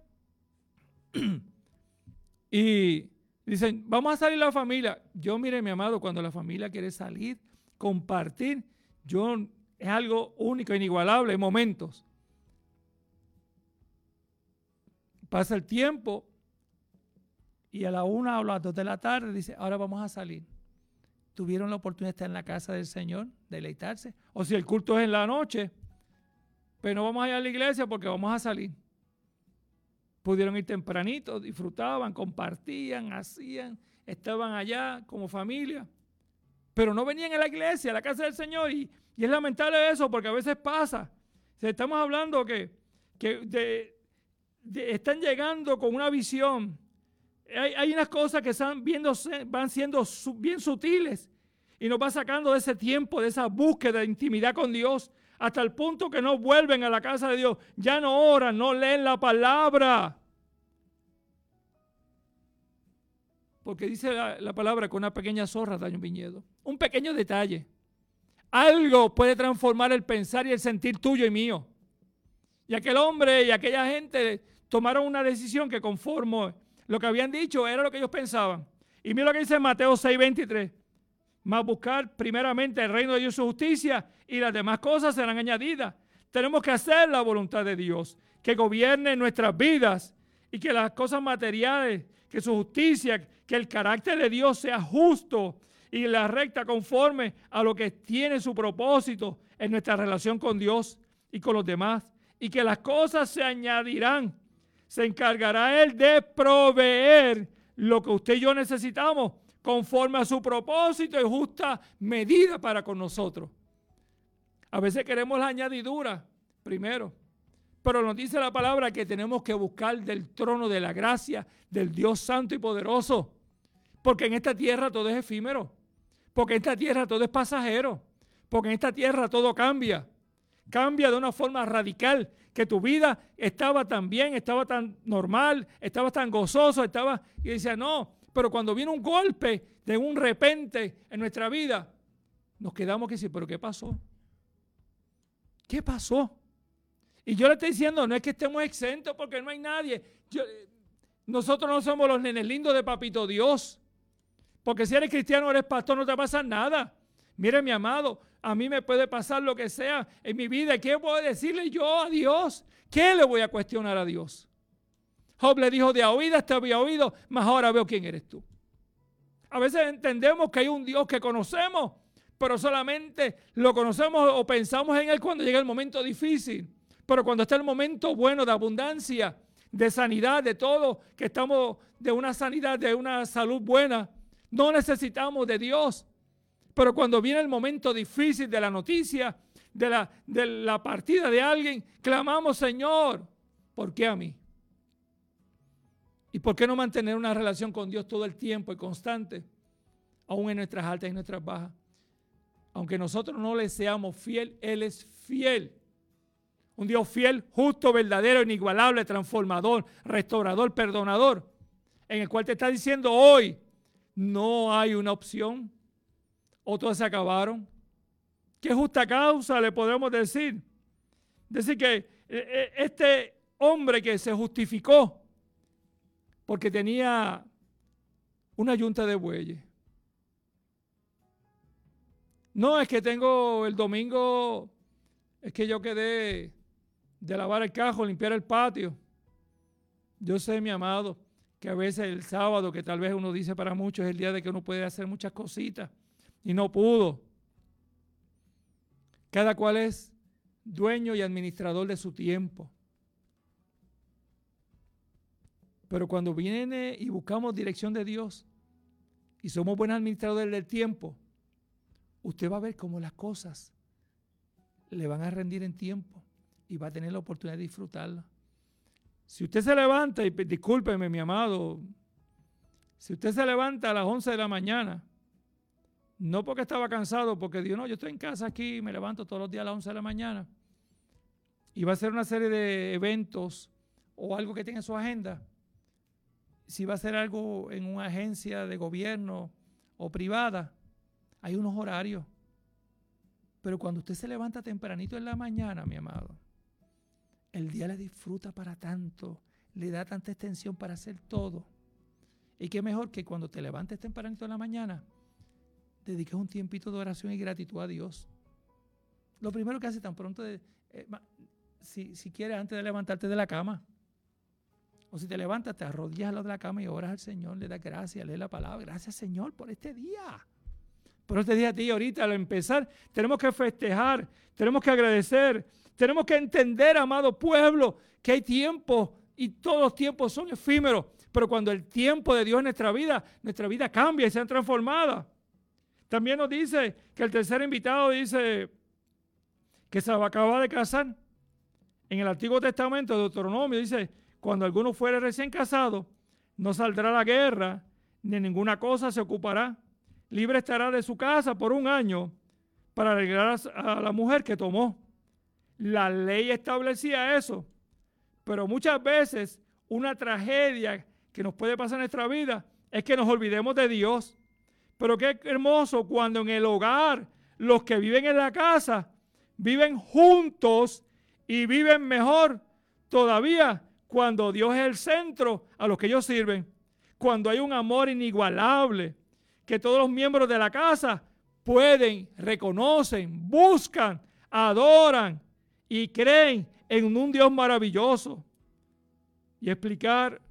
Y dicen, vamos a salir la familia. Yo, mire, mi amado, cuando la familia quiere salir, compartir, es algo único, inigualable, en momentos. Pasa el tiempo y a la 1 o las 2 de la tarde dice, ahora vamos a salir. ¿Tuvieron la oportunidad de estar en la casa del Señor, deleitarse? O si el culto es en la noche, pero no vamos a ir a la iglesia porque vamos a salir. Pudieron ir tempranito, disfrutaban, compartían, hacían, estaban allá como familia, pero no venían a la iglesia, a la casa del Señor, y es lamentable eso porque a veces pasa. Estamos hablando que están llegando con una visión. Hay unas cosas que van siendo bien sutiles y nos va sacando de ese tiempo, de esa búsqueda de intimidad con Dios, hasta el punto que no vuelven a la casa de Dios, ya no oran, no leen la palabra. Porque dice la palabra que una pequeña zorra daña un viñedo. Un pequeño detalle. Algo puede transformar el pensar y el sentir tuyo y mío. Y aquel hombre y aquella gente tomaron una decisión que conforme lo que habían dicho era lo que ellos pensaban. Y mira lo que dice Mateo 6:23. Mas buscar primeramente el reino de Dios y su justicia y las demás cosas serán añadidas. Tenemos que hacer la voluntad de Dios, que gobierne nuestras vidas y que las cosas materiales, que su justicia, que el carácter de Dios sea justo y la recta conforme a lo que tiene su propósito en nuestra relación con Dios y con los demás, y que las cosas se añadirán. Se encargará Él de proveer lo que usted y yo necesitamos conforme a su propósito y justa medida para con nosotros. A veces queremos la añadidura primero, pero nos dice la palabra que tenemos que buscar del trono de la gracia del Dios santo y poderoso, porque en esta tierra todo es efímero, porque en esta tierra todo es pasajero, porque en esta tierra todo cambia de una forma radical, que tu vida estaba tan bien, estaba tan normal, estaba tan gozoso, y decía, no, pero cuando viene un golpe de un repente en nuestra vida, nos quedamos que sí, pero ¿qué pasó? ¿Qué pasó? Y yo le estoy diciendo, no es que estemos exentos porque no hay nadie. Nosotros no somos los nenes lindos de Papito Dios. Porque si eres cristiano o eres pastor no te pasa nada. Mire, mi amado, a mí me puede pasar lo que sea en mi vida. ¿Qué puedo decirle yo a Dios? ¿Qué le voy a cuestionar a Dios? Job le dijo, de oídas te había oído, mas ahora veo quién eres tú. A veces entendemos que hay un Dios que conocemos, pero solamente lo conocemos o pensamos en Él cuando llega el momento difícil. Pero cuando está el momento bueno de abundancia, de sanidad, de todo, que estamos de una sanidad, de una salud buena, no necesitamos de Dios. Pero cuando viene el momento difícil de la noticia, de la partida de alguien, clamamos, Señor, ¿por qué a mí? ¿Y por qué no mantener una relación con Dios todo el tiempo y constante, aún en nuestras altas y nuestras bajas? Aunque nosotros no le seamos fiel, Él es fiel. Un Dios fiel, justo, verdadero, inigualable, transformador, restaurador, perdonador, en el cual te está diciendo hoy, no hay una opción, o todas se acabaron. ¿Qué justa causa le podemos decir? Decir que este hombre que se justificó porque tenía una yunta de bueyes. No, es que tengo el domingo, es que yo quedé de lavar el carro, limpiar el patio. Yo sé, mi amado, que a veces el sábado, que tal vez uno dice para muchos, es el día de que uno puede hacer muchas cositas y no pudo. Cada cual es dueño y administrador de su tiempo. Pero cuando viene y buscamos dirección de Dios y somos buenos administradores del tiempo, usted va a ver cómo las cosas le van a rendir en tiempo y va a tener la oportunidad de disfrutarla. Si usted se levanta, y discúlpeme, mi amado, si usted se levanta a las 11 de la mañana, no porque estaba cansado, porque dijo, no, yo estoy en casa aquí, me levanto todos los días a las 11 de la mañana, y va a hacer una serie de eventos o algo que tenga en su agenda, si va a hacer algo en una agencia de gobierno o privada, hay unos horarios. Pero cuando usted se levanta tempranito en la mañana, mi amado, el día le disfruta para tanto, le da tanta extensión para hacer todo. Y qué mejor que cuando te levantes tempranito en la mañana, dediques un tiempito de oración y gratitud a Dios. Lo primero que hace tan pronto, si quieres, antes de levantarte de la cama, o si te levantas, te arrodillas al lado de la cama y oras al Señor, le das gracias, lees la palabra. Gracias, Señor, por este día. Por este día a ti, ahorita al empezar, tenemos que festejar, tenemos que agradecer, tenemos que entender, amado pueblo, que hay tiempos y todos los tiempos son efímeros. Pero cuando el tiempo de Dios en nuestra vida cambia y se ha transformado. También nos dice que el tercer invitado dice que se acaba de casar. En el Antiguo Testamento, de Deuteronomio, dice, cuando alguno fuere recién casado, no saldrá a la guerra, ni ninguna cosa se ocupará. Libre estará de su casa por 1 año para arreglar a la mujer que tomó. La ley establecía eso, pero muchas veces una tragedia que nos puede pasar en nuestra vida es que nos olvidemos de Dios. Pero qué hermoso cuando en el hogar los que viven en la casa viven juntos y viven mejor todavía cuando Dios es el centro a los que ellos sirven. Cuando hay un amor inigualable, que todos los miembros de la casa pueden, reconocen, buscan, adoran y creen en un Dios maravilloso. Y explicar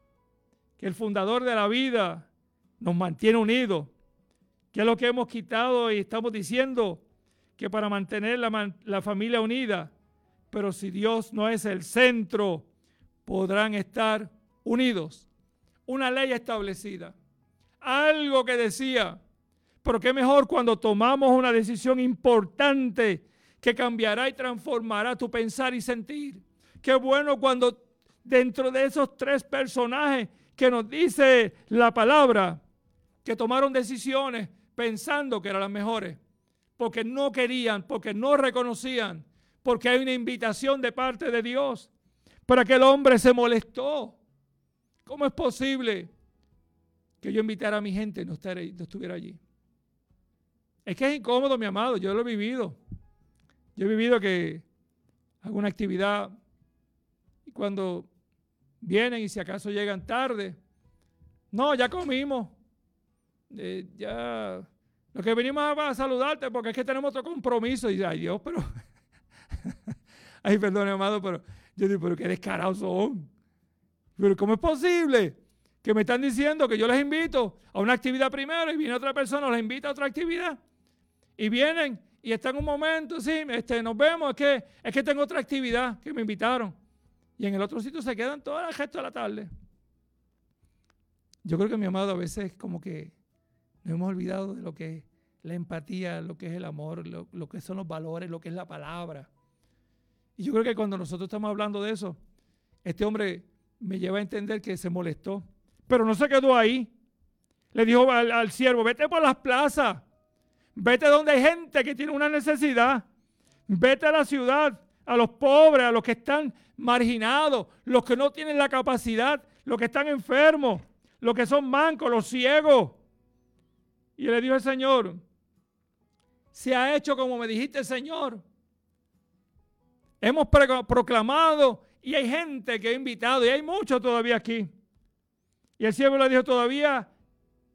que el fundador de la vida nos mantiene unidos, que es lo que hemos quitado y estamos diciendo, que para mantener la familia unida, pero si Dios no es el centro, podrán estar unidos. Una ley establecida. Algo que decía, pero qué mejor cuando tomamos una decisión importante que cambiará y transformará tu pensar y sentir. Qué bueno cuando dentro de esos 3 personajes que nos dice la palabra, que tomaron decisiones pensando que eran las mejores, porque no querían, porque no reconocían, porque hay una invitación de parte de Dios. Pero aquel hombre se molestó. ¿Cómo es posible que yo invitara a mi gente y no estuviera allí? Es que es incómodo, mi amado, yo lo he vivido. Yo he vivido que hago una actividad y cuando vienen y si acaso llegan tarde, no, ya comimos, ya, lo que venimos a saludarte porque es que tenemos otro compromiso. Y dice, ay Dios, pero, ay perdón, amado, pero yo digo, pero qué descarados son. Pero ¿cómo es posible que me están diciendo que yo les invito a una actividad primero y viene otra persona, los invita a otra actividad? Y vienen y están un momento, sí, nos vemos, es que tengo otra actividad que me invitaron. Y en el otro sitio se quedan todo el resto de la tarde. Yo creo que, mi amado, a veces como que nos hemos olvidado de lo que es la empatía, lo que es el amor, lo que son los valores, lo que es la palabra. Y yo creo que cuando nosotros estamos hablando de eso, este hombre me lleva a entender que se molestó. Pero no se quedó ahí. Le dijo al siervo, vete por las plazas. Vete donde hay gente que tiene una necesidad. Vete a la ciudad, a los pobres, a los que están marginados, los que no tienen la capacidad, los que están enfermos, los que son mancos, los ciegos. Y le dijo al Señor, se ha hecho como me dijiste, Señor. Hemos proclamado y hay gente que ha invitado y hay muchos todavía aquí. Y el siervo le dijo, todavía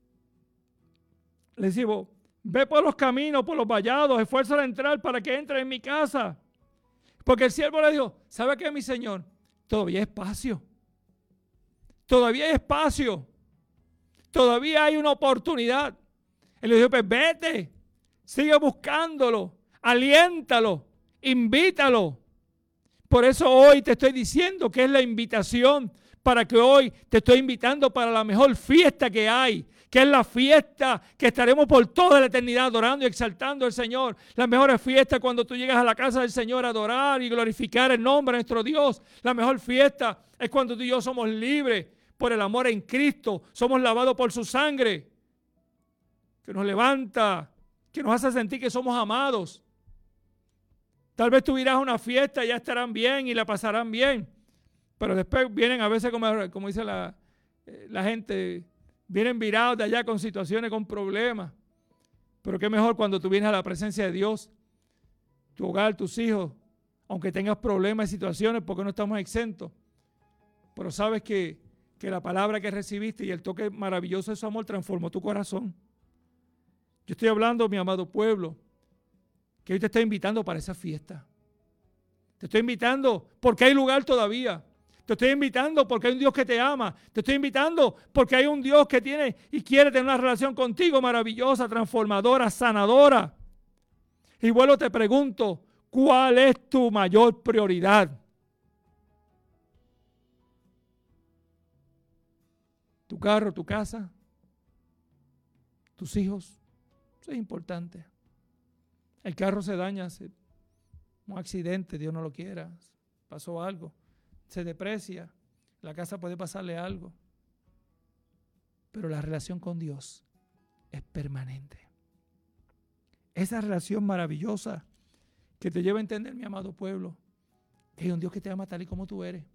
Le decimos, ve por los caminos, por los vallados, esfuérzate a entrar para que entre en mi casa. Porque el siervo le dijo, ¿sabe qué, mi señor? Todavía hay espacio. Todavía hay espacio. Todavía hay una oportunidad. Él le dijo, pues vete, sigue buscándolo, aliéntalo, invítalo. Por eso hoy te estoy diciendo que es la invitación, para que hoy te estoy invitando para la mejor fiesta que hay, que es la fiesta que estaremos por toda la eternidad adorando y exaltando al Señor. La mejor fiesta es cuando tú llegas a la casa del Señor a adorar y glorificar el nombre de nuestro Dios. La mejor fiesta es cuando tú y yo somos libres por el amor en Cristo, somos lavados por su sangre, que nos levanta, que nos hace sentir que somos amados. Tal vez tú irás a una fiesta y ya estarán bien y la pasarán bien, pero después vienen a veces, como dice la gente, vienen virados de allá con situaciones, con problemas. Pero qué mejor cuando tú vienes a la presencia de Dios, tu hogar, tus hijos, aunque tengas problemas y situaciones, porque no estamos exentos. Pero sabes que la palabra que recibiste y el toque maravilloso de su amor transformó tu corazón. Yo estoy hablando, mi amado pueblo, que hoy te estoy invitando para esa fiesta. Te estoy invitando porque hay lugar todavía. Te estoy invitando porque hay un Dios que te ama. Te estoy invitando porque hay un Dios que tiene y quiere tener una relación contigo maravillosa, transformadora, sanadora. Y vuelvo te pregunto, ¿cuál es tu mayor prioridad? ¿Tu carro, tu casa, tus hijos? Eso es importante. El carro se daña, un accidente, Dios no lo quiera, pasó algo, se deprecia, la casa puede pasarle algo. Pero la relación con Dios es permanente. Esa relación maravillosa que te lleva a entender, mi amado pueblo, que hay un Dios que te ama tal y como tú eres.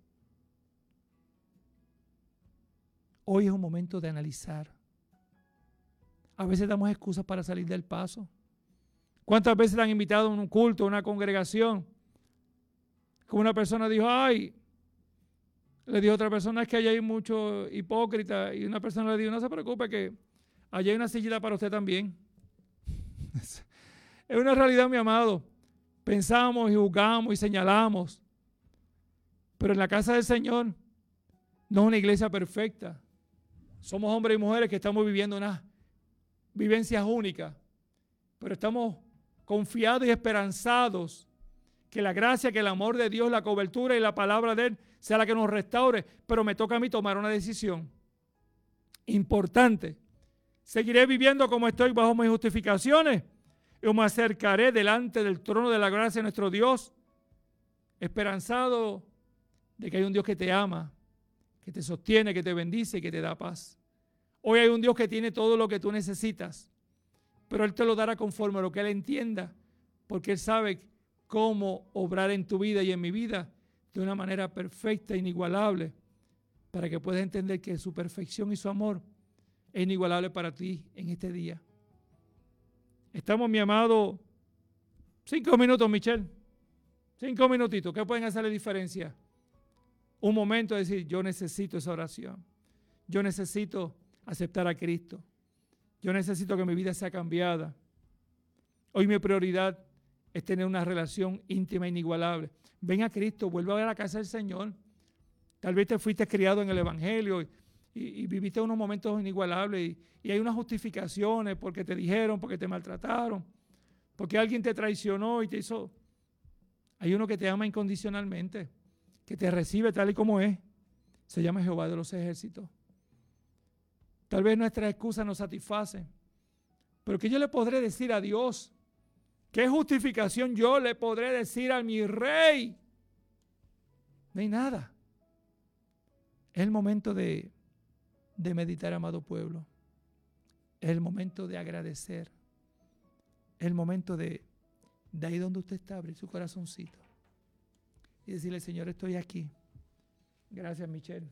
Hoy es un momento de analizar. A veces damos excusas para salir del paso. ¿Cuántas veces te han invitado a un culto, a una congregación? Como una persona dijo, ay, le dijo a otra persona, es que allá hay mucho hipócrita. Y una persona le dijo, no se preocupe que allá hay una sillita para usted también. Es una realidad, mi amado. Pensamos y juzgamos y señalamos. Pero en la casa del Señor no es una iglesia perfecta. Somos hombres y mujeres que estamos viviendo unas vivencias únicas. Pero estamos confiados y esperanzados que la gracia, que el amor de Dios, la cobertura y la palabra de Él sea la que nos restaure. Pero me toca a mí tomar una decisión importante. ¿Seguiré viviendo como estoy bajo mis justificaciones? ¿O me acercaré delante del trono de la gracia de nuestro Dios, esperanzado de que hay un Dios que te ama, que te sostiene, que te bendice y que te da paz? Hoy hay un Dios que tiene todo lo que tú necesitas, pero Él te lo dará conforme a lo que Él entienda, porque Él sabe cómo obrar en tu vida y en mi vida de una manera perfecta, inigualable, para que puedas entender que su perfección y su amor es inigualable para ti en este día. Estamos, mi amado, 5 minutos, Michelle. 5 minutitos. ¿Qué pueden hacer la diferencia? Un momento de decir, yo necesito esa oración. Yo necesito aceptar a Cristo. Yo necesito que mi vida sea cambiada. Hoy mi prioridad es tener una relación íntima e inigualable. Ven a Cristo, vuelve a ver a la casa del Señor. Tal vez te fuiste criado en el Evangelio y viviste unos momentos inigualables y hay unas justificaciones porque te dijeron, porque te maltrataron, porque alguien te traicionó y te hizo. Hay uno que te ama incondicionalmente, que te recibe tal y como es. Se llama Jehová de los ejércitos. Tal vez nuestras excusas nos satisfacen, pero ¿qué yo le podré decir a Dios? ¿Qué justificación yo le podré decir a mi Rey? No hay nada. Es el momento de meditar, amado pueblo. Es el momento de agradecer. Es el momento de ahí donde usted está, abrir su corazoncito y decirle, Señor, estoy aquí. Gracias, Michelle.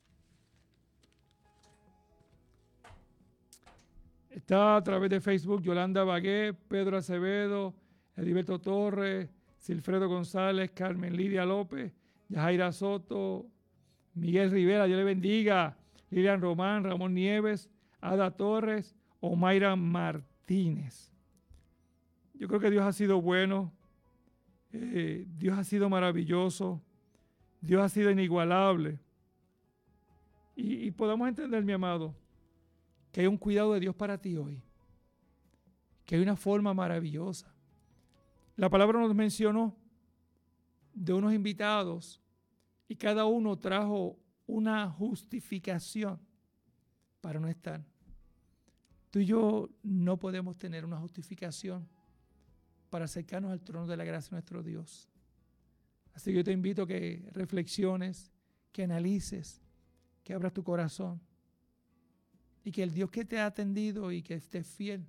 Está a través de Facebook Yolanda Bagué, Pedro Acevedo, Heriberto Torres, Silfredo González, Carmen Lidia López, Yajaira Soto, Miguel Rivera, Dios le bendiga, Lilian Román, Ramón Nieves, Ada Torres, Omaira Martínez. Yo creo que Dios ha sido bueno, Dios ha sido maravilloso, Dios ha sido inigualable. Y podamos entender, mi amado, que hay un cuidado de Dios para ti hoy, que hay una forma maravillosa. La palabra nos mencionó de unos invitados y cada uno trajo una justificación para no estar. Tú y yo no podemos tener una justificación para acercarnos al trono de la gracia de nuestro Dios. Así que yo te invito a que reflexiones, que analices, que abras tu corazón y que el Dios que te ha atendido y que estés fiel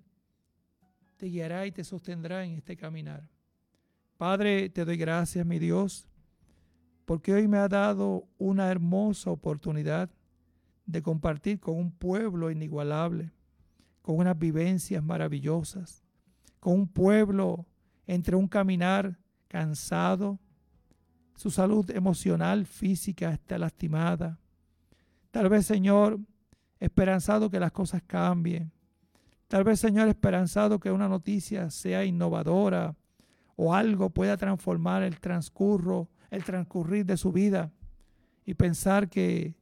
te guiará y te sostendrá en este caminar. Padre, te doy gracias, mi Dios, porque hoy me ha dado una hermosa oportunidad de compartir con un pueblo inigualable, con unas vivencias maravillosas, con un pueblo entre un caminar cansado, su salud emocional, física está lastimada. Tal vez, Señor, esperanzado que las cosas cambien. Tal vez, Señor, esperanzado que una noticia sea innovadora o algo pueda transformar el transcurrir de su vida y pensar que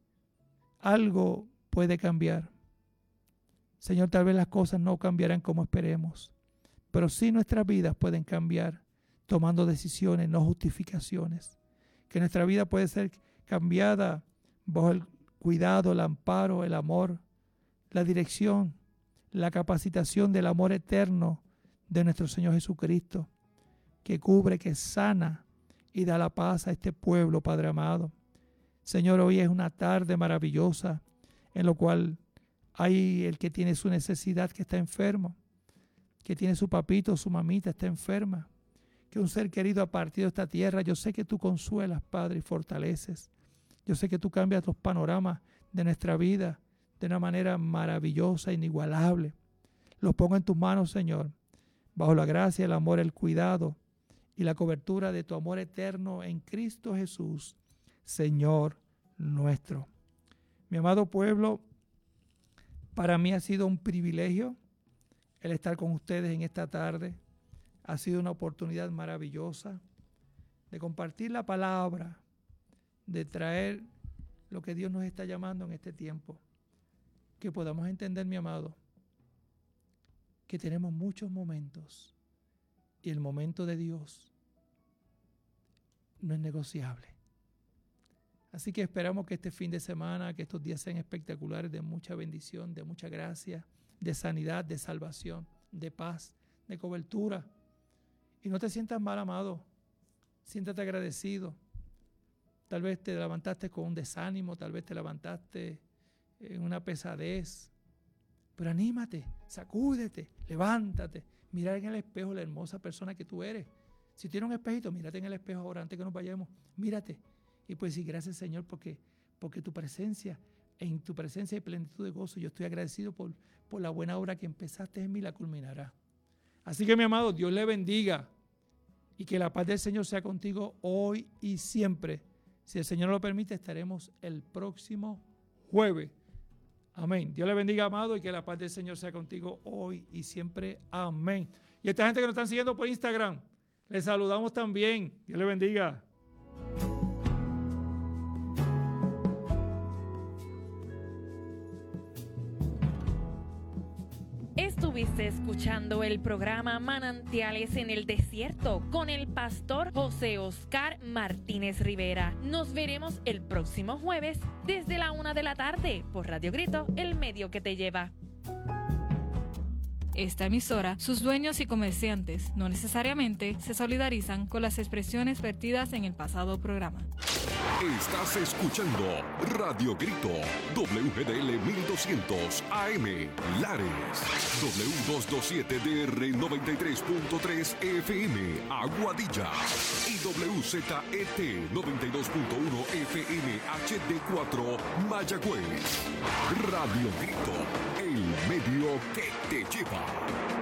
algo puede cambiar. Señor, tal vez las cosas no cambiarán como esperemos, pero sí nuestras vidas pueden cambiar tomando decisiones, no justificaciones. Que nuestra vida puede ser cambiada bajo el cuidado, el amparo, el amor, la dirección, la capacitación del amor eterno de nuestro Señor Jesucristo, que cubre, que sana y da la paz a este pueblo, Padre amado. Señor, hoy es una tarde maravillosa en lo cual hay el que tiene su necesidad, que está enfermo, que tiene su papito, su mamita está enferma, que un ser querido ha partido de esta tierra. Yo sé que tú consuelas, Padre, y fortaleces. Yo sé que tú cambias los panoramas de nuestra vida de una manera maravillosa, inigualable. Los pongo en tus manos, Señor, bajo la gracia, el amor, el cuidado y la cobertura de tu amor eterno en Cristo Jesús, Señor nuestro. Mi amado pueblo, para mí ha sido un privilegio el estar con ustedes en esta tarde. Ha sido una oportunidad maravillosa de compartir la palabra, de traer lo que Dios nos está llamando en este tiempo. Que podamos entender, mi amado, que tenemos muchos momentos y el momento de Dios no es negociable. Así que esperamos que este fin de semana, que estos días sean espectaculares, de mucha bendición, de mucha gracia, de sanidad, de salvación, de paz, de cobertura. Y no te sientas mal, amado. Siéntate agradecido. Tal vez te levantaste con un desánimo, tal vez te levantaste en una pesadez. Pero anímate, sacúdete, levántate. Mira en el espejo la hermosa persona que tú eres. Si tienes un espejito, mírate en el espejo ahora antes que nos vayamos. Mírate. Y pues sí, gracias, Señor, porque tu presencia, en tu presencia hay plenitud de gozo. Yo estoy agradecido por la buena obra que empezaste en mí, la culminará. Así que, mi amado, Dios le bendiga y que la paz del Señor sea contigo hoy y siempre. Si el Señor lo permite, estaremos el próximo jueves. Amén. Dios le bendiga, amado, y que la paz del Señor sea contigo hoy y siempre. Amén. Y a esta gente que nos están siguiendo por Instagram, les saludamos también. Dios le bendiga. Estuviste escuchando el programa Manantiales en el Desierto con el pastor José Oscar Martínez Rivera. Nos veremos el próximo jueves desde la 1 de la tarde por Radio Grito, el medio que te lleva. Esta emisora, sus dueños y comerciantes no necesariamente se solidarizan con las expresiones vertidas en el pasado programa. Estás escuchando Radio Grito, WGDL 1200 AM, Lares, W227DR 93.3 FM, Aguadilla, y WZET 92.1 FM HD4, Mayagüez. Radio Grito, el medio que te lleva.